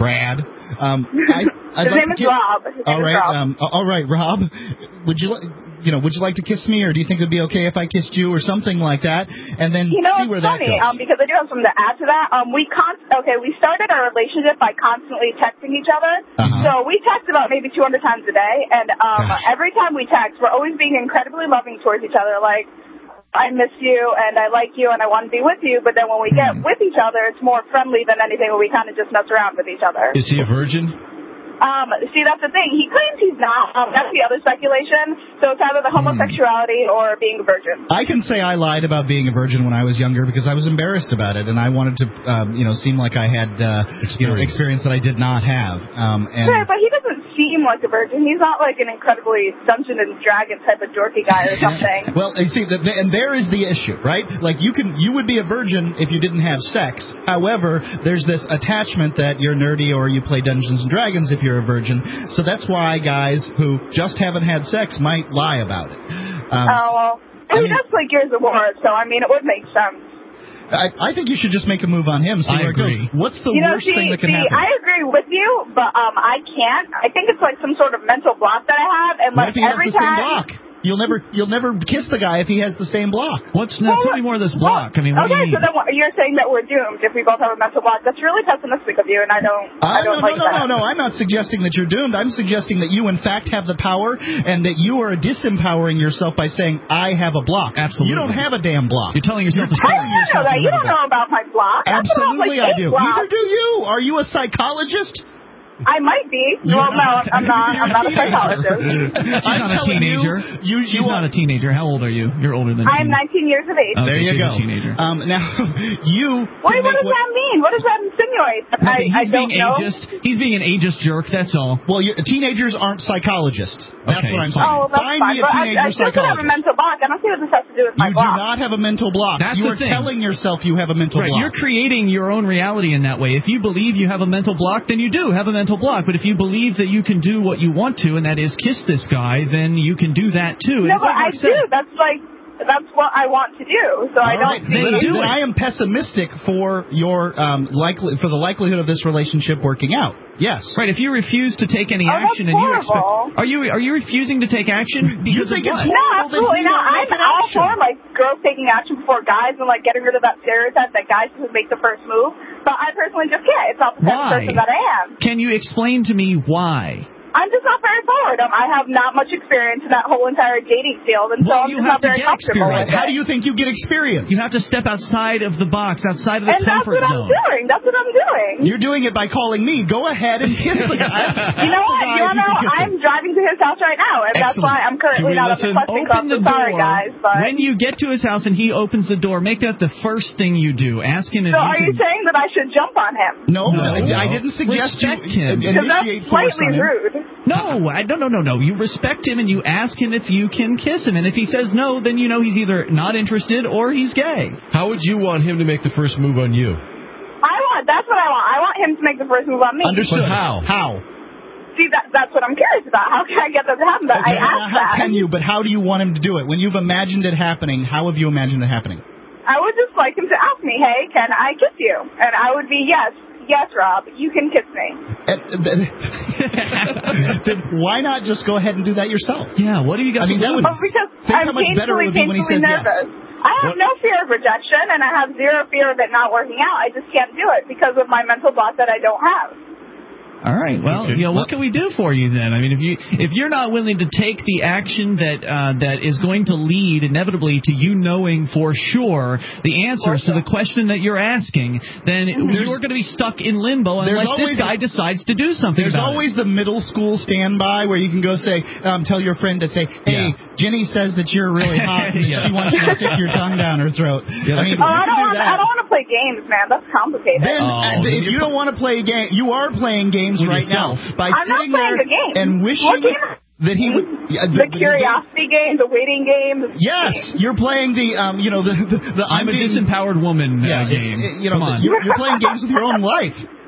Brad. Um, I, I'd
His
like
name
to
is
get,
Rob. His
all
name is
right,
Rob.
um, all right, Rob. Would you like? You know, would you like to kiss me, or do you think it would be okay if I kissed you, or something like that, and then
You know,
see where
it's
that
funny,
goes?
um, because I do have something to add to that. Um, we con- okay, we started our relationship by constantly texting each other.
Uh-huh.
So we text about maybe two hundred times a day, and um, every time we text, we're always being incredibly loving towards each other. Like, I miss you, and I like you, and I want to be with you. But then when we get with each other, it's more friendly than anything, where we kind of just mess around with each other.
Is he a virgin?
Um, see, that's the thing. He claims he's not. Um, that's the other speculation. So it's either the homosexuality or being a virgin.
I can say I lied about being a virgin when I was younger because I was embarrassed about it, and I wanted to, um, you know, seem like I had, uh, you know, experience that I did not have. Um, and
Sure, but he doesn't seem like a virgin. He's not like an incredibly Dungeons and Dragons type of dorky guy or something.
Well, you see, the, the, and there is the issue, right? Like you can, you would be a virgin if you didn't have sex. However, there's this attachment that you're nerdy or you play Dungeons and Dragons if you're a virgin. So that's why guys who just haven't had sex might lie about it. Um,
oh well,
I
he
mean-
does play Gears of War, so I mean, it would make sense.
I, I think you should just make a move on him. See
I
where
agree.
it goes. What's the
you know,
worst
see,
thing that can
see,
happen?
I agree with you, but um, I can't. I think it's like some sort of mental block that I have, and
What
like
if he has
every
the same
time.
block? You'll never, you'll never kiss the guy if he has the same block.
What's now? Tell me more of this block. I mean, what
Okay,
do you
so
mean?
then what, you're saying that we're doomed if we both have a mental block. That's really pessimistic of you, and I don't. I
Uh,
don't
no,
like
no, no,
that.
no, no. I'm not suggesting that you're doomed. I'm suggesting that you, in fact, have the power and that you are disempowering yourself by saying, I have a block.
Absolutely.
You don't have a damn block.
You're telling yourself to
I don't know that. You don't know about my block. I put out,
Absolutely,
like,
I do.
eight blocks.
Neither do you. Are you a psychologist?
I might be. Well, no, I'm not. I'm not a psychologist.
She's
I'm
not a
telling you,
teenager.
you, you
She's not a teenager. How old are you? You're older than
I'm
teen.
nineteen years of age.
Okay,
there you
she's
go.
a teenager.
Um, now, you.
Wait,
can
what
make
does that mean? What does that insinuate?
Nothing.
I, I
He's
don't
being
know.
ageist. He's being an ageist jerk. That's all.
Well, you, teenagers aren't psychologists. That's
Okay,
what I'm saying.
Oh, that's
Find
fine.
me a
But I,
teenager
I still could have a
psychologist.
mental block. I don't see what this has to do with my
You do
block.
not have a mental block.
That's
you
the
are
thing.
telling yourself you have a mental
Right,
block.
you're creating your own reality in that way. If you believe you have a mental block, then you do have a mental block. But if you believe that you can do what you want to, and that is kiss this guy, then you can do that too.
No,
It's
but
like
I
Mark said.
do. That's like that's what I want to do. So I
All
don't.
right,
see-
then,
do
then
it.
I am pessimistic for your um, likely for the likelihood of this relationship working out. Yes.
Right, if you refuse to take any
Oh, that's
action and you expect,
horrible.
are you are you refusing to take action because
think
of
it's
what?
No,
horrible that
absolutely
you
not.
don't
I'm
take
all
action.
for like girls taking action before guys and like getting rid of that stereotype that guys who make the first move. But I personally just can't. It's not the type of
Why?
person that I am.
Can you explain to me why?
I'm just not very forward. Um, I have not much experience in that whole entire dating field, and so
Well,
I'm
you
just
have
not
to
very
get
comfortable
experience.
with
How
it.
do you think you get experience?
You have to step outside of the box, outside of the
And that's
comfort
what
zone.
I'm doing. That's what I'm doing.
You're doing it by calling me. Go ahead and kiss the guy.
You know what? You want to know? I'm driving to his house right now, and that's why I'm currently not on the Questing Club.
Open
So
the
sorry,
door.
guys. But
When you get to his house and he opens the door, make that the first thing you do. Ask him if
so
you
are
can.
you saying that I should jump on him?
No,
No.
I, I didn't suggest
Respect
you
him.
uh,
Because that's
initiate force
slightly
on him.
rude.
No, I don't. No, no, no. You respect him and you ask him if you can kiss him, and if he says no, then you know he's either not interested or he's gay.
How would you want him to make the first move on you?
I want. That's what I want. I want him to make the first move on me.
Understood.
But how?
How?
See, that, that's what I'm curious about. How can I get that to happen? But
Okay,
I
now
asked
how
that.
can you? But how do you want him to do it? When you've imagined it happening, how have you imagined it happening?
I would just like him to ask me, hey, can I kiss you? And I would be, yes, yes, Rob, you can kiss me.
And, then, then why not just go ahead and do that yourself?
Yeah, what do you got
I mean,
to
that
lose?
would
Oh, because
think
I'm
how much better it
painfully,
would be when he
painfully
says
nervous.
yes.
I have no fear of rejection, and I have zero fear of it not working out. I just can't do it because of my mental block that I don't have.
All right. Well,
Okay.
you know, what can we do for you then? I mean, if you if you're not willing to take the action that uh, that is going to lead inevitably to you knowing for sure the answers to the question that you're asking, then you're going to be stuck in limbo unless
always
this guy decides to do something
There's
about
always the middle school standby where you can go say, um, tell your friend to say, hey,
Yeah.
Jenny says that you're really hot and
Yeah.
she wants you to stick your tongue down her throat.
Yeah,
I mean,
Oh,
you
I
can
don't
do
want.
that.
I don't want to play games, man. That's complicated.
Then,
Oh,
uh,
then
if
you're
you don't want to play a game, you are playing games
With
right
yourself.
now by
I'm not
sitting
playing
there
a game.
and
What
wishing
game?
that he would. Yeah,
the curiosity game, the waiting game. The
Yes, you're playing the um, you know, the the, the
I'm a
being-
disempowered woman
yeah,
uh,
it's,
game.
it- you know,
Come on.
You're, you're playing games with your own life.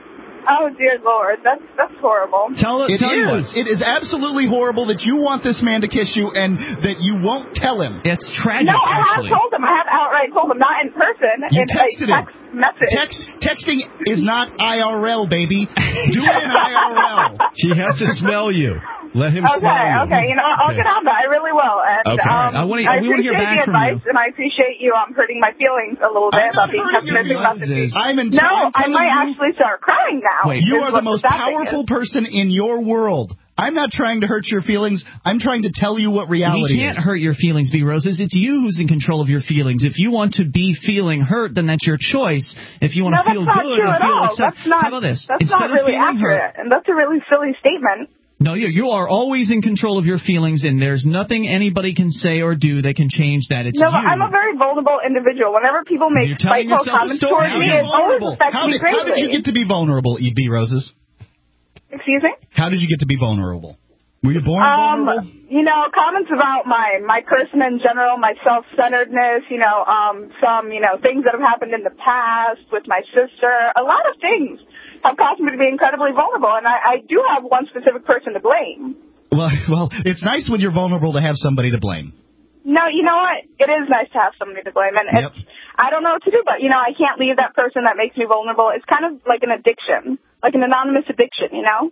Oh, dear Lord. That's that's horrible.
Tell,
it
tell
is. It is absolutely horrible that you want this man to kiss you and that you won't tell him.
It's tragic,
No, I
actually.
have told him. I have outright told him, not in person,
You
in
texted
a text
him.
message.
Text, texting is not I R L, baby. Do it in I R L.
She has to smell you. Let him
Okay,
smell you.
okay. You know, I'll
Okay.
get on that. I really will. And
Okay.
um,
I wanna-
I
we wanna hear
appreciate
back
the
from
advice,
you.
and I appreciate you um hurting my feelings a little bit
I'm
about
not
being
hurting your
pessimistic about the
feelings.
future.
I'm in-
No,
I'm
I
telling
might
you-
actually start crying now.
Wait, you
is
are
what
the most
sad thing
powerful
is.
person in your world. I'm not trying to hurt your feelings. I'm trying to tell you what reality
He can't
is.
hurt your feelings, B. Roses. It's you who's in control of your feelings. If you want to be feeling hurt, then that's your choice. If you want
No,
to feel
that's not
good
true
and
at
feel
all.
accept-
That's not,
how about this?
That's
Instead
not
of
really
feeling
accurate,
hurt,
and that's a really silly statement.
no, you you are always in control of your feelings, and there's nothing anybody can say or do that can change that. It's
No,
you.
but I'm a very vulnerable individual. Whenever people make
You're telling
spiteful
yourself a
comments
story.
towards me,
How
it always
Vulnerable.
affects
How
me
did,
greatly.
how did you get to be vulnerable, E B. Roses?
Excuse me?
How did you get to be vulnerable? Were you born
Um,
vulnerable?
you know, comments about my my person in general, my self-centeredness, you know, um, some, you know, things that have happened in the past with my sister, a lot of things have caused me to be incredibly vulnerable, and I, I do have one specific person to blame.
Well, well, it's nice when you're vulnerable to have somebody to blame.
No, you know what? It is nice to have somebody to blame, and
Yep.
it's, I don't know what to do, but, you know, I can't leave that person that makes me vulnerable. It's kind of like an addiction, like an anonymous addiction, you know?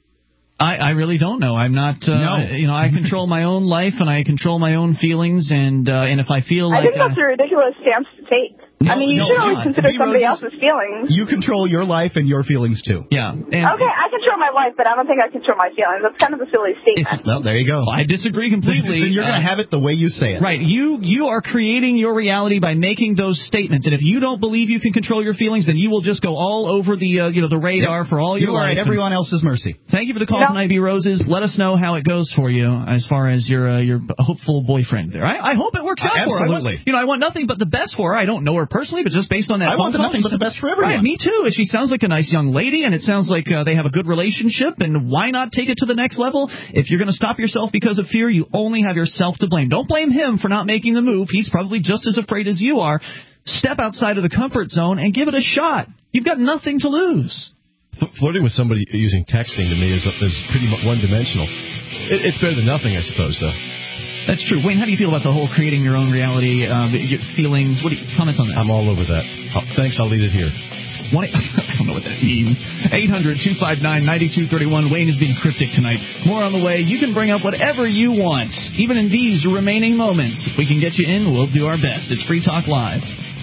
I, I really don't know. I'm not, uh,
No.
you know, I control my own life and I control my own feelings, and uh, and if I feel
I
like
think that's
uh,
a ridiculous stance to take.
No,
I mean, you
no,
should
it's
always
not.
consider
B.
somebody
Roses,
else's feelings.
You control your life and your feelings, too.
yeah. And
Okay, I control my life, but I don't think I control my feelings. That's kind of a silly statement.
Well, there you go.
I disagree completely.
Then you're going to
Uh,
have it the way you say it.
Right, you you are creating your reality by making those statements, and if you don't believe you can control your feelings, then you will just go all over the uh, you know the radar
Yep.
for all your
You are
life.
at everyone else's mercy.
Thank you for the call
You know-
tonight, B. Roses. Let us know how it goes for you as far as your uh, your hopeful boyfriend there. I, I hope it works
Uh,
out for her. I
absolutely.
want, you know, I want nothing but the best for her. I don't know her personally, but just based on that
I
phone
want the
call,
nothing but
she
the best for everyone.
Right, me too. And she sounds like a nice young lady, and it sounds like uh, they have a good relationship, and why not take it to the next level? If you're going to stop yourself because of fear, you only have yourself to blame. Don't blame him for not making the move. He's probably just as afraid as you are. Step outside of the comfort zone and give it a shot. You've got nothing to lose.
F- flirting with somebody using texting to me is is pretty mu- one-dimensional. It, it's better than nothing, I suppose, though.
That's true. Wayne, how do you feel about the whole creating your own reality, uh, your feelings? What do you, comments on that?
I'm all over that. Oh, thanks, I'll leave it here.
One, I don't know what that means. eight hundred two five nine nine two three one. Wayne is being cryptic tonight. More on the way. You can bring up whatever you want, even in these remaining moments. If we can get you in, we'll do our best. It's Free Talk Live.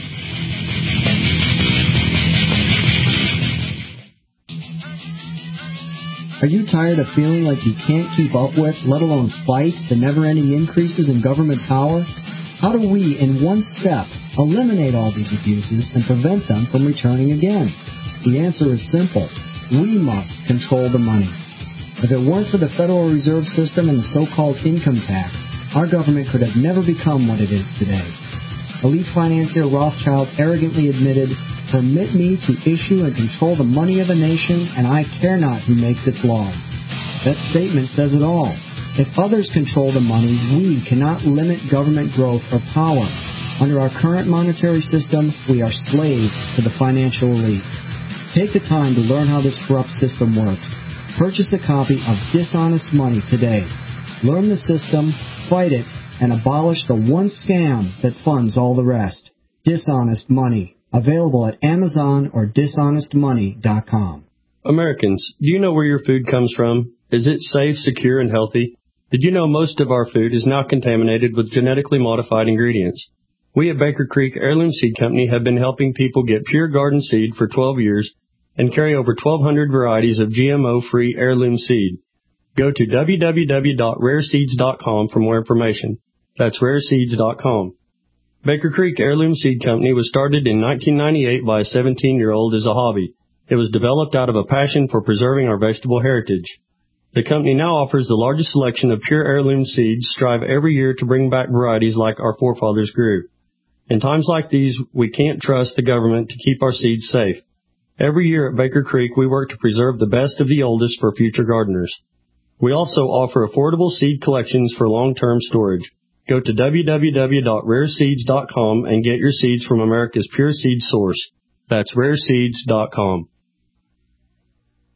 Are you tired of feeling like you can't keep up with, let alone fight, the never-ending increases in government power? How do we, in one step, eliminate all these abuses and prevent them from returning again? The answer is simple. We must control the money. If it weren't for the Federal Reserve System and the so-called income tax, our government could have never become what it is today. Elite financier Rothschild arrogantly admitted, "Permit me to issue and control the money of a nation, and I care not who makes its laws." That statement says it all. If others control the money, we cannot limit government growth or power. Under our current monetary system, we are slaves to the financial elite. Take the time to learn how this corrupt system works. Purchase a copy of Dishonest Money today. Learn the system, fight it, and abolish the one scam that funds all the rest. Dishonest Money. Available at Amazon or dishonest money dot com.
Americans, do you know where your food comes from? Is it safe, secure, and healthy? Did you know most of our food is now contaminated with genetically modified ingredients? We at Baker Creek Heirloom Seed Company have been helping people get pure garden seed for twelve years and carry over twelve hundred varieties of G M O-free heirloom seed. Go to w w w dot rare seeds dot com for more information. That's rare seeds dot com. Baker Creek Heirloom Seed Company was started in nineteen ninety-eight by a seventeen-year-old as a hobby. It was developed out of a passion for preserving our vegetable heritage. The company now offers the largest selection of pure heirloom seeds, strive every year to bring back varieties like our forefathers grew. In times like these, we can't trust the government to keep our seeds safe. Every year at Baker Creek, we work to preserve the best of the oldest for future gardeners. We also offer affordable seed collections for long-term storage. Go to w w w dot rare seeds dot com and get your seeds from America's pure seed source. That's rare seeds dot com.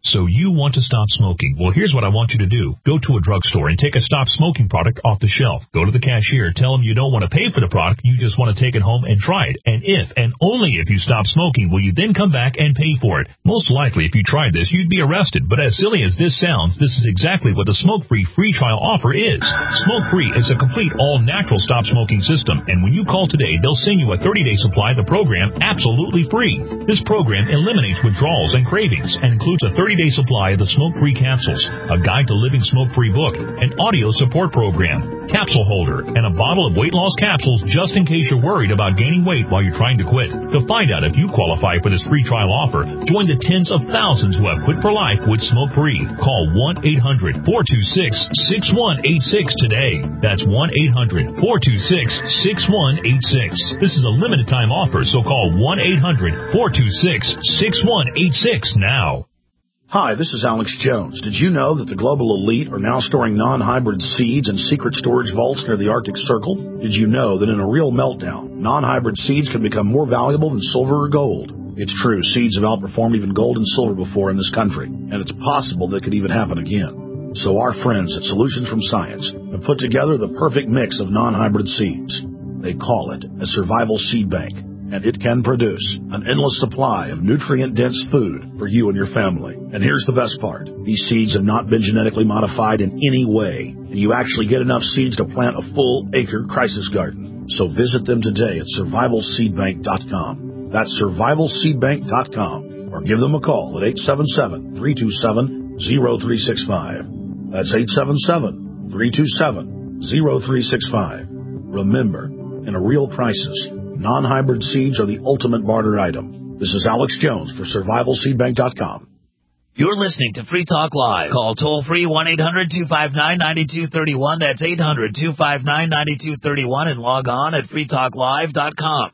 So you want to stop smoking. Well, here's what I want you to do. Go to a drugstore and take a stop smoking product off the shelf. Go to the cashier. Tell them you don't want to pay for the product. You just want to take it home and try it. And if, and only if you stop smoking, will you then come back and pay for it. Most likely, if you tried this, you'd be arrested. But as silly as this sounds, this is exactly what the Smoke-Free free trial offer is. Smoke-Free is a complete all-natural stop smoking system. And when you call today, they'll send you a thirty-day supply of the program absolutely free. This program eliminates withdrawals and cravings and includes a thirty-day supply of the Smoke-Free capsules, a guide to living smoke-free book, an audio support program, capsule holder, and a bottle of weight loss capsules just in case you're worried about gaining weight while you're trying to quit. To find out if you qualify for this free trial offer, join the tens of thousands who have quit for life with Smoke-Free. Call one eight hundred four two six six one eight six today. That's one eight hundred four two six six one eight six. This is a limited time offer, so call one eight hundred four two six six one eight six now.
Hi, this is Alex Jones. Did you know that the global elite are now storing non-hybrid seeds in secret storage vaults near the Arctic Circle? Did you know that in a real meltdown, non-hybrid seeds can become more valuable than silver or gold? It's true, seeds have outperformed even gold and silver before in this country, and it's possible that could even happen again. So our friends at Solutions from Science have put together the perfect mix of non-hybrid seeds. They call it a survival seed bank, and it can produce an endless supply of nutrient-dense food for you and your family. And here's the best part. These seeds have not been genetically modified in any way, and you actually get enough seeds to plant a full-acre crisis garden. So visit them today at survival seed bank dot com. That's survival seed bank dot com. Or give them a call at eight seven seven, three two seven, zero three six five. That's eight seven seven, three two seven, zero three six five. Remember, in a real crisis, non-hybrid seeds are the ultimate barter item. This is Alex Jones for survival seed bank dot com.
You're listening to Free Talk Live. Call toll-free one eight hundred two five nine nine two three one. That's eight hundred two five nine nine two three one and log on at free talk live dot com.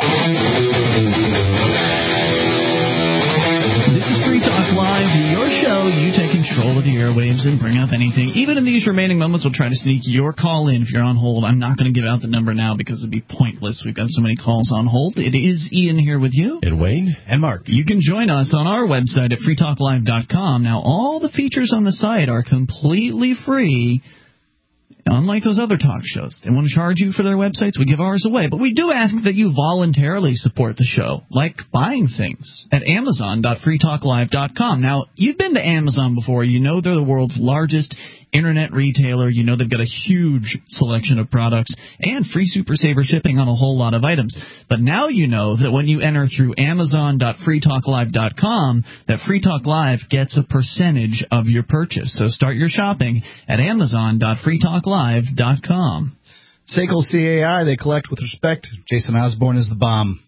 This is Free Talk Live, your show. You take control of the airwaves and bring up anything. Even in these remaining moments, we'll try to sneak your call in if you're on hold. I'm not going to give out the number now because it'd be pointless. We've got so many calls on hold. It is Ian here with you.
And Wayne.
And Mark.
You can join us on our website at free talk live dot com. Now, all the features on the site are completely free. Unlike those other talk shows, they want to charge you for their websites. We give ours away. But we do ask that you voluntarily support the show, like buying things at amazon dot free talk live dot com. Now, you've been to Amazon before. You know they're the world's largest internet retailer. You know they've got a huge selection of products and free Super Saver shipping on a whole lot of items. But now you know that when you enter through amazon dot free talk live dot com, that Free Talk Live gets a percentage of your purchase. So start your shopping at amazon dot free talk live dot com.
S A C L C A I, they collect with respect. Jason Osborne is the bomb.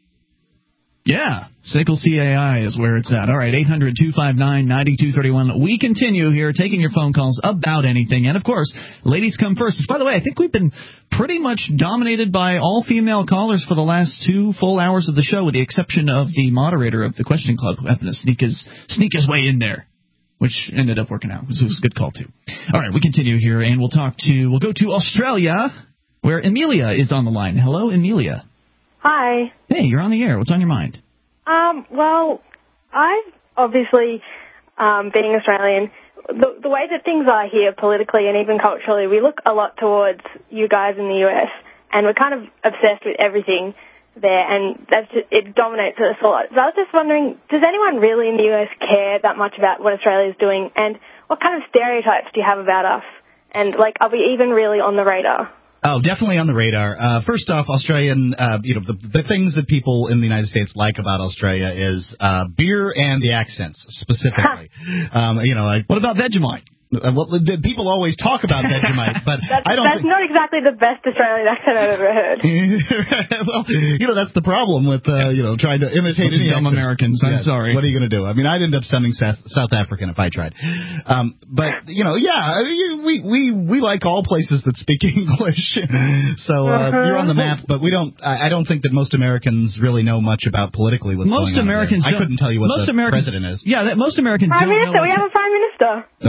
Yeah, S A C L C A I is where it's at. All right, eight hundred two five nine nine two three one. We continue here taking your phone calls about anything. And, of course, ladies come first. Which, by the way, I think we've been pretty much dominated by all-female callers for the last two full hours of the show, with the exception of the moderator of the Question Club, who happened to sneak his, sneak his way in there, which ended up working out. It was, it was a good call, too. All right, we continue here, and we'll talk to, we'll go to Australia, where Emilia is on the line. Hello, Emilia.
Hi.
Hey, you're on the air. What's on your mind?
Um, well, I've obviously, um, being Australian, the, the way that things are here politically and even culturally, we look a lot towards you guys in the U S, and we're kind of obsessed with everything there, and that's just, it dominates us a lot. So I was just wondering, does anyone really in the U S care that much about what Australia is doing, and what kind of stereotypes do you have about us? And, like, are we even really on the radar?
Oh, definitely on the radar. Uh, first off, Australian, uh, you know, the, the things that people in the United States like about Australia is uh, beer and the accents, specifically. um, you know, like,
what about Vegemite?
Uh, well, the, people always talk about Vegemite, but
that's,
I don't.
That's
think...
not exactly the best Australian accent I've ever heard.
Well, you know, that's the problem with uh, you know trying to imitate any
dumb
accent.
Americans. I'm
yeah,
sorry.
What are you going to do? I mean, I'd end up sounding South, South African if I tried. Um, but you know, yeah, we we we like all places that speak English, so uh, uh-huh. You're on the map. But we don't. I, I don't think that most Americans really know much about politically what's
most
going
Americans
on. Most Americans. I couldn't tell you what
most
the
Americans,
president is.
Yeah, that most Americans
Prime
don't
Minister.
know.
We have a Prime Minister.
Okay.
Right.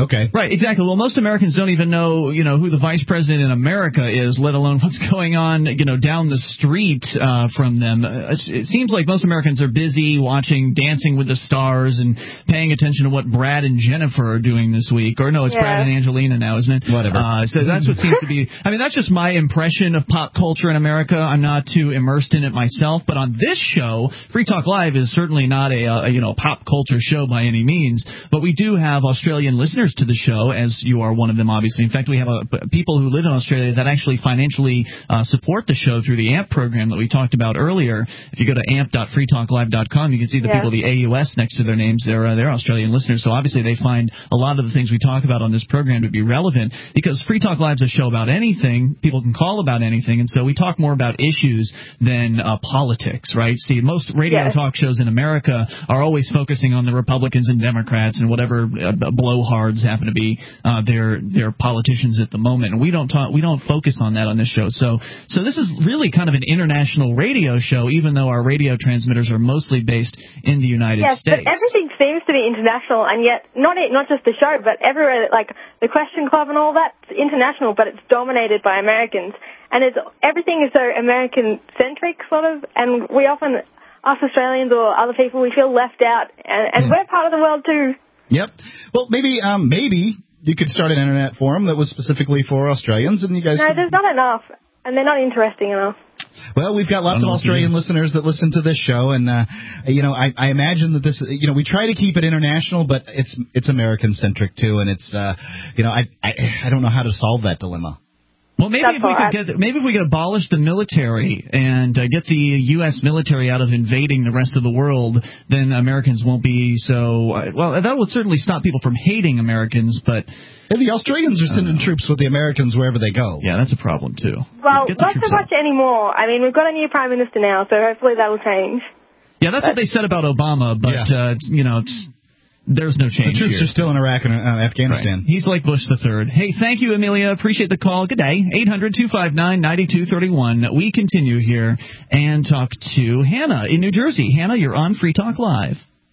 Right, exactly. Well, most Americans don't even know, you know, who the vice president in America is, let alone what's going on, you know, down the street uh, from them. Uh, it seems like most Americans are busy watching Dancing with the Stars and paying attention to what Brad and Jennifer are doing this week. Or no, it's
Yeah.
Brad and Angelina now, isn't it?
Whatever.
Uh, so that's what seems to be. I mean, that's just my impression of pop culture in America. I'm not too immersed in it myself, but on this show, Free Talk Live is certainly not a, a you know pop culture show by any means. But we do have Australian listeners to the show, as you are one of them, obviously. In fact, we have uh, people who live in Australia that actually financially uh, support the show through the A M P program that we talked about earlier. If you go to a m p dot free talk live dot com, you can see the
Yeah.
people, the A U S next to their names. They're uh, they're Australian listeners, so obviously they find a lot of the things we talk about on this program to be relevant, because Free Talk Live is a show about anything. People can call about anything, and so we talk more about issues than uh, politics, right? See, most radio
Yes.
talk shows in America are always focusing on the Republicans and Democrats and whatever uh, blowhards happen to be uh, their their politicians at the moment. And we don't talk, we don't focus on that on this show. So so this is really kind of an international radio show, even though our radio transmitters are mostly based in the United
Yes,
States.
but everything seems to be international, and yet not it, not just the show, but everywhere, like the Question Club and all that, it's international, but it's dominated by Americans, and it's everything is so American-centric, sort of, and we often, us Australians or other people, we feel left out, and, and
Mm.
we're part of the world too.
Yep. Well, maybe um, maybe you could start an internet forum that was specifically for Australians, and you guys.
No,
could-
there's not enough, and they're not interesting enough.
Well, we've got lots of Australian listeners that listen to this show, and uh, you know, I, I imagine that this, you know, we try to keep it international, but it's it's American centric too, and it's, uh, you know, I, I I don't know how to solve that dilemma.
Well, maybe
That's
if we
all
could
right.
get maybe if we could abolish the military and uh, get the U S military out of invading the rest of the world, then Americans won't be so. Uh, well, that would certainly stop people from hating Americans, but
And the Australians are sending troops with the Americans wherever they go.
yeah, that's a problem too.
Well,
Get the
not so
troops
much anymore. I mean, we've got a new prime minister now, so hopefully that will change.
Yeah, that's what they said about Obama, but uh, you know, it's, there's no change
The troops
here.
are still in Iraq and uh, Afghanistan.
Right. He's like Bush the Third. Hey, thank you, Amelia. Appreciate the call. Good day. eight hundred two five nine nine two three one. We continue here and talk to Hannah in New Jersey. Hannah, you're on Free Talk Live.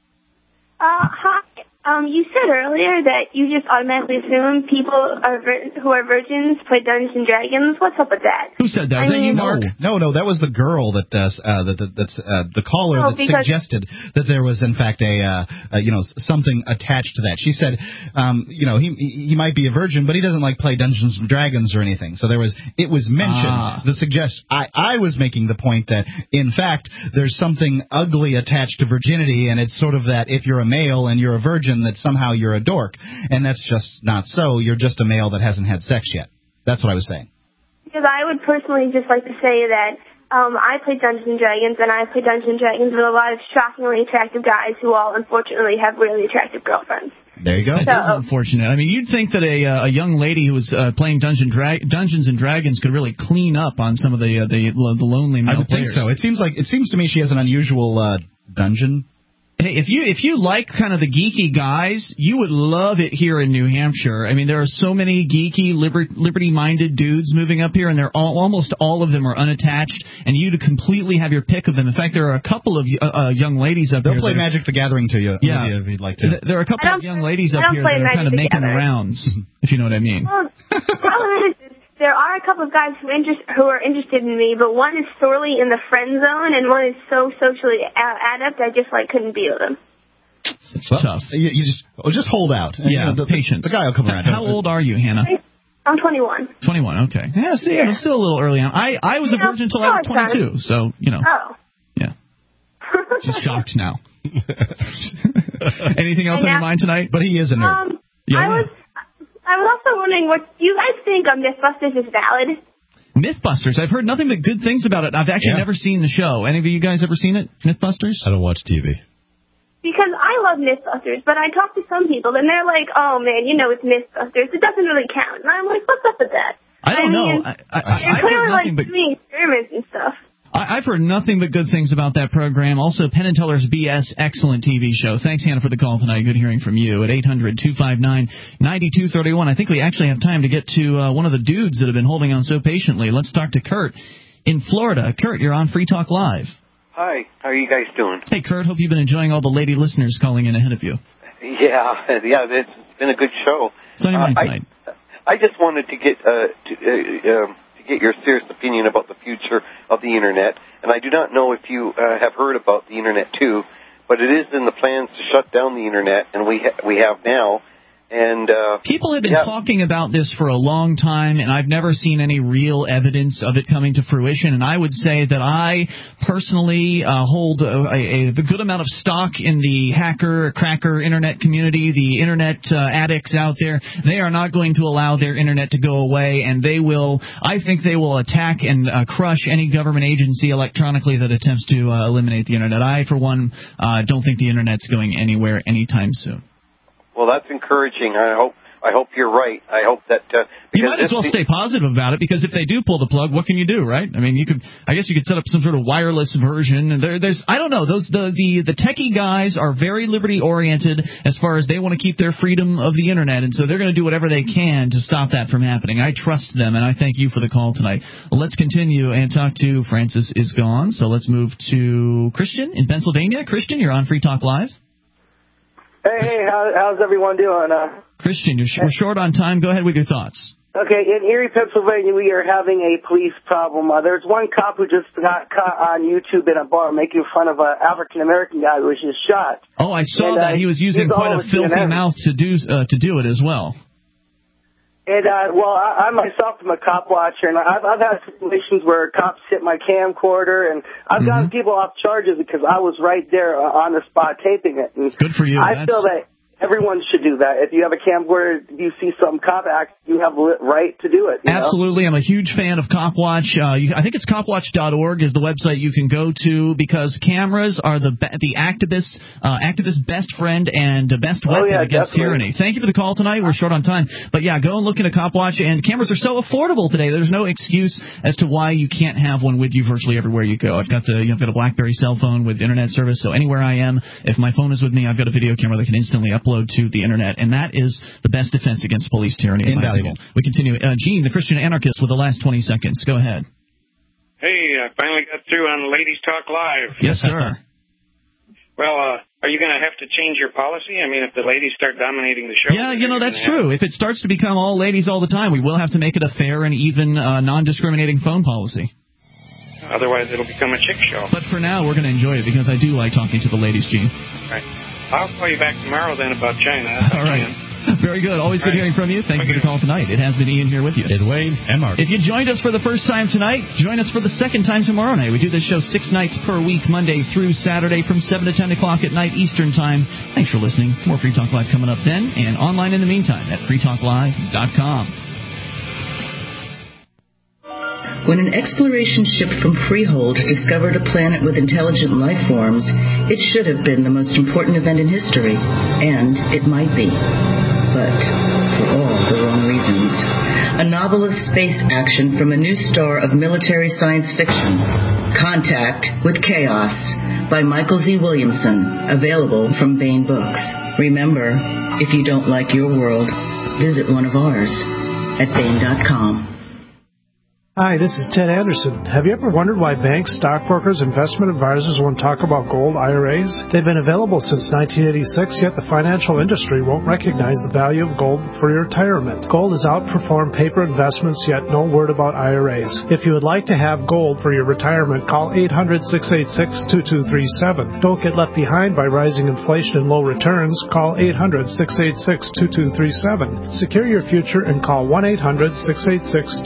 Uh, hi. Um, you said earlier that you just automatically assume people are vir- who are virgins play Dungeons and Dragons. What's up with that?
Who said that?
I
Is that you,
mean-
Mark?
No, no, that was the girl that uh, uh, that, that that's uh, the caller
Oh,
that
because-
suggested that there was in fact a uh, uh, you know something attached to that. She said, um, you know, he he might be a virgin, but he doesn't like play Dungeons and Dragons or anything. So there was it was mentioned.
Ah.
The suggest I I was making the point that in fact there's something ugly attached to virginity, and it's sort of that if you're a male and you're a virgin, that somehow you're a dork, and that's just not so. You're just a male that hasn't had sex yet. That's what I was saying.
Because I would personally just like to say that um, I play Dungeons and Dragons, and I play Dungeons and Dragons with a lot of shockingly attractive guys who all unfortunately have really attractive girlfriends.
There you go.
That is unfortunate. I mean, you'd think that a uh, a young lady who was uh, playing Dungeon Dra- Dungeons and Dragons could really clean up on some of the uh, the the lonely male
I would think
players.
so. It seems like it seems to me she has an unusual uh, dungeon.
Hey, if you if you like kind of the geeky guys, you would love it here in New Hampshire. I mean, there are so many geeky, liber- liberty-minded dudes moving up here, and they're all, almost all of them are unattached, and you'd completely have your pick of them. In fact, there are a couple of uh, uh, young ladies up
They'll
here.
play
that are-
Magic the Gathering to you,
Yeah.
Olivia, if you'd like to.
Th- There are a couple of young ladies up
I don't
here
play
that are kind of
Magic
making the
together.
rounds, if you know what I mean.
Well, the problem is, there are a couple of guys who interest who are interested in me, but one is sorely in the friend zone, and one is so socially a- adept I just like couldn't be with him.
It's
well,
tough.
You, you just oh, just hold out.
Yeah,
You know, the,
patience.
The guy will come around.
How old are you, Hannah?
I'm twenty-one.
twenty-one, okay. Yeah, see, yeah. It's still a little early on. I, I was a
Yeah,
virgin until I was
it's hard,
twenty-two, so, you know.
Oh.
Yeah. Just shocked now. Anything else on your mind tonight?
But he is a nerd.
Um,
Yeah,
I
yeah.
was I was also wondering what do you guys think of Mythbusters is valid?
Mythbusters. I've heard nothing but good things about it. I've actually
Yeah.
never seen the show. Any of you guys ever seen it, Mythbusters?
I don't watch T V.
Because I love Mythbusters, but I talk to some people and they're like, "Oh man, you know it's Mythbusters. It doesn't really count." And I'm like, "What's up with that?"
I don't know.
mean,
I, I, I,
They're
I've
clearly
heard
like
nothing but
doing experiments and stuff.
I, I've heard nothing but good things about that program. Also, Penn and Teller's B S, excellent T V show. Thanks, Hannah, for the call tonight. Good hearing from you at eight hundred two five nine nine two three one. I think we actually have time to get to uh, one of the dudes that have been holding on so patiently. Let's talk to Kurt in Florida. Kurt, you're on Free Talk Live.
Hi, how are you guys doing?
Hey, Kurt, hope you've been enjoying all the lady listeners calling in ahead of you.
Yeah, yeah, it's been a good show.
Sunny
uh,
tonight.
I, I just wanted to get uh, to, uh, um, to get your serious opinion about the future of the Internet. And I do not know if you uh, have heard about the Internet too, but it is in the plans to shut down the Internet, and we ha- we have now. And uh,
people have been
yeah.
talking about this for a long time, and I've never seen any real evidence of it coming to fruition. And I would say that I personally uh, hold a, a, a good amount of stock in the hacker, cracker Internet community, the Internet uh, addicts out there. They are not going to allow their Internet to go away, and they will. I think they will attack and uh, crush any government agency electronically that attempts to uh, eliminate the Internet. I, for one, uh, don't think the Internet's going anywhere anytime soon.
Well, that's encouraging. I hope I hope you're right. I hope that uh,
you might as well stay positive about it, because if they do pull the plug, what can you do, right? I mean, you could. I guess you could set up some sort of wireless version. And there, there's, I don't know. Those the the the techie guys are very liberty oriented as far as they want to keep their freedom of the Internet, and so they're going to do whatever they can to stop that from happening. I trust them, and I thank you for the call tonight. Well, let's continue and talk to Francis is gone. So let's move to Christian in Pennsylvania. Christian, you're on Free Talk Live.
Hey, hey, how, how's everyone doing? Uh,
Christian, you're sh- we're short on time. Go ahead with your thoughts.
Okay, in Erie, Pennsylvania, we are having a police problem. Uh, there's one cop who just got caught on YouTube in a bar making fun of an African-American guy who was just shot.
Oh, I saw
and, uh,
that. He was using quite a filthy C N N mouth to do uh, to do it as well.
And, uh, well, I, I myself am a cop watcher, and I've, I've had situations where cops hit my camcorder, and I've mm-hmm. gotten people off charges because I was right there uh, on the spot taping it. And
good for you.
I
That's...
feel that everyone should do that. If you have a camcorder, if you see some cop act, you have the right to do it. You
Absolutely.
know?
I'm a huge fan of Copwatch. Uh, you, I think it's cop watch dot org is the website you can go to, because cameras are the the activist, uh, activist best friend and best weapon
oh, yeah,
against
definitely.
tyranny. Thank you for the call tonight. We're short on time. But, yeah, go and look into Copwatch. And cameras are so affordable today. There's no excuse as to why you can't have one with you virtually everywhere you go. I've got, the, you know, I've got a BlackBerry cell phone with Internet service, so anywhere I am, if my phone is with me, I've got a video camera that can instantly upload to the Internet. And that is the best defense against police tyranny.
Invaluable.
We continue. Uh, Gene, the Christian anarchist, with the last twenty seconds. Go ahead.
Hey, I finally got through on Ladies Talk Live.
Yes, sir.
Well, uh, are you going to have to change your policy? I mean, if the ladies start dominating the show.
Yeah, you know, that's true. If it starts to become all ladies all the time, we will have to make it a fair and even uh, non-discriminating phone policy.
Otherwise, it'll become a chick show.
But for now, we're going to enjoy it, because I do like talking to the ladies, Gene.
Right. I'll call you back tomorrow then about China.
All right. Very good. Always good hearing from you. Thank you for the call tonight. It has been Ian here with you.
And Wayne and Mark.
If you joined us for the first time tonight, join us for the second time tomorrow night. We do this show six nights per week, Monday through Saturday from seven to ten o'clock at night Eastern Time. Thanks for listening. More Free Talk Live coming up then, and online in the meantime at free talk live dot com.
When an exploration ship from Freehold discovered a planet with intelligent life forms, it should have been the most important event in history. And it might be. But for all the wrong reasons. A novel of space action from a new star of military science fiction. Contact with Chaos by Michael Z. Williamson. Available from Baen Books. Remember, if you don't like your world, visit one of ours at baen dot com.
Hi, this is Ted Anderson. Have you ever wondered why banks, stockbrokers, investment advisors won't talk about gold I R As? They've been available since nineteen eighty-six, yet the financial industry won't recognize the value of gold for your retirement. Gold has outperformed paper investments, yet no word about I R As. If you would like to have gold for your retirement, call eight hundred, six eight six, two two three seven. Don't get left behind by rising inflation and low returns. Call eight hundred, six eight six, two two three seven. Secure your future and call one eight hundred, six eight six,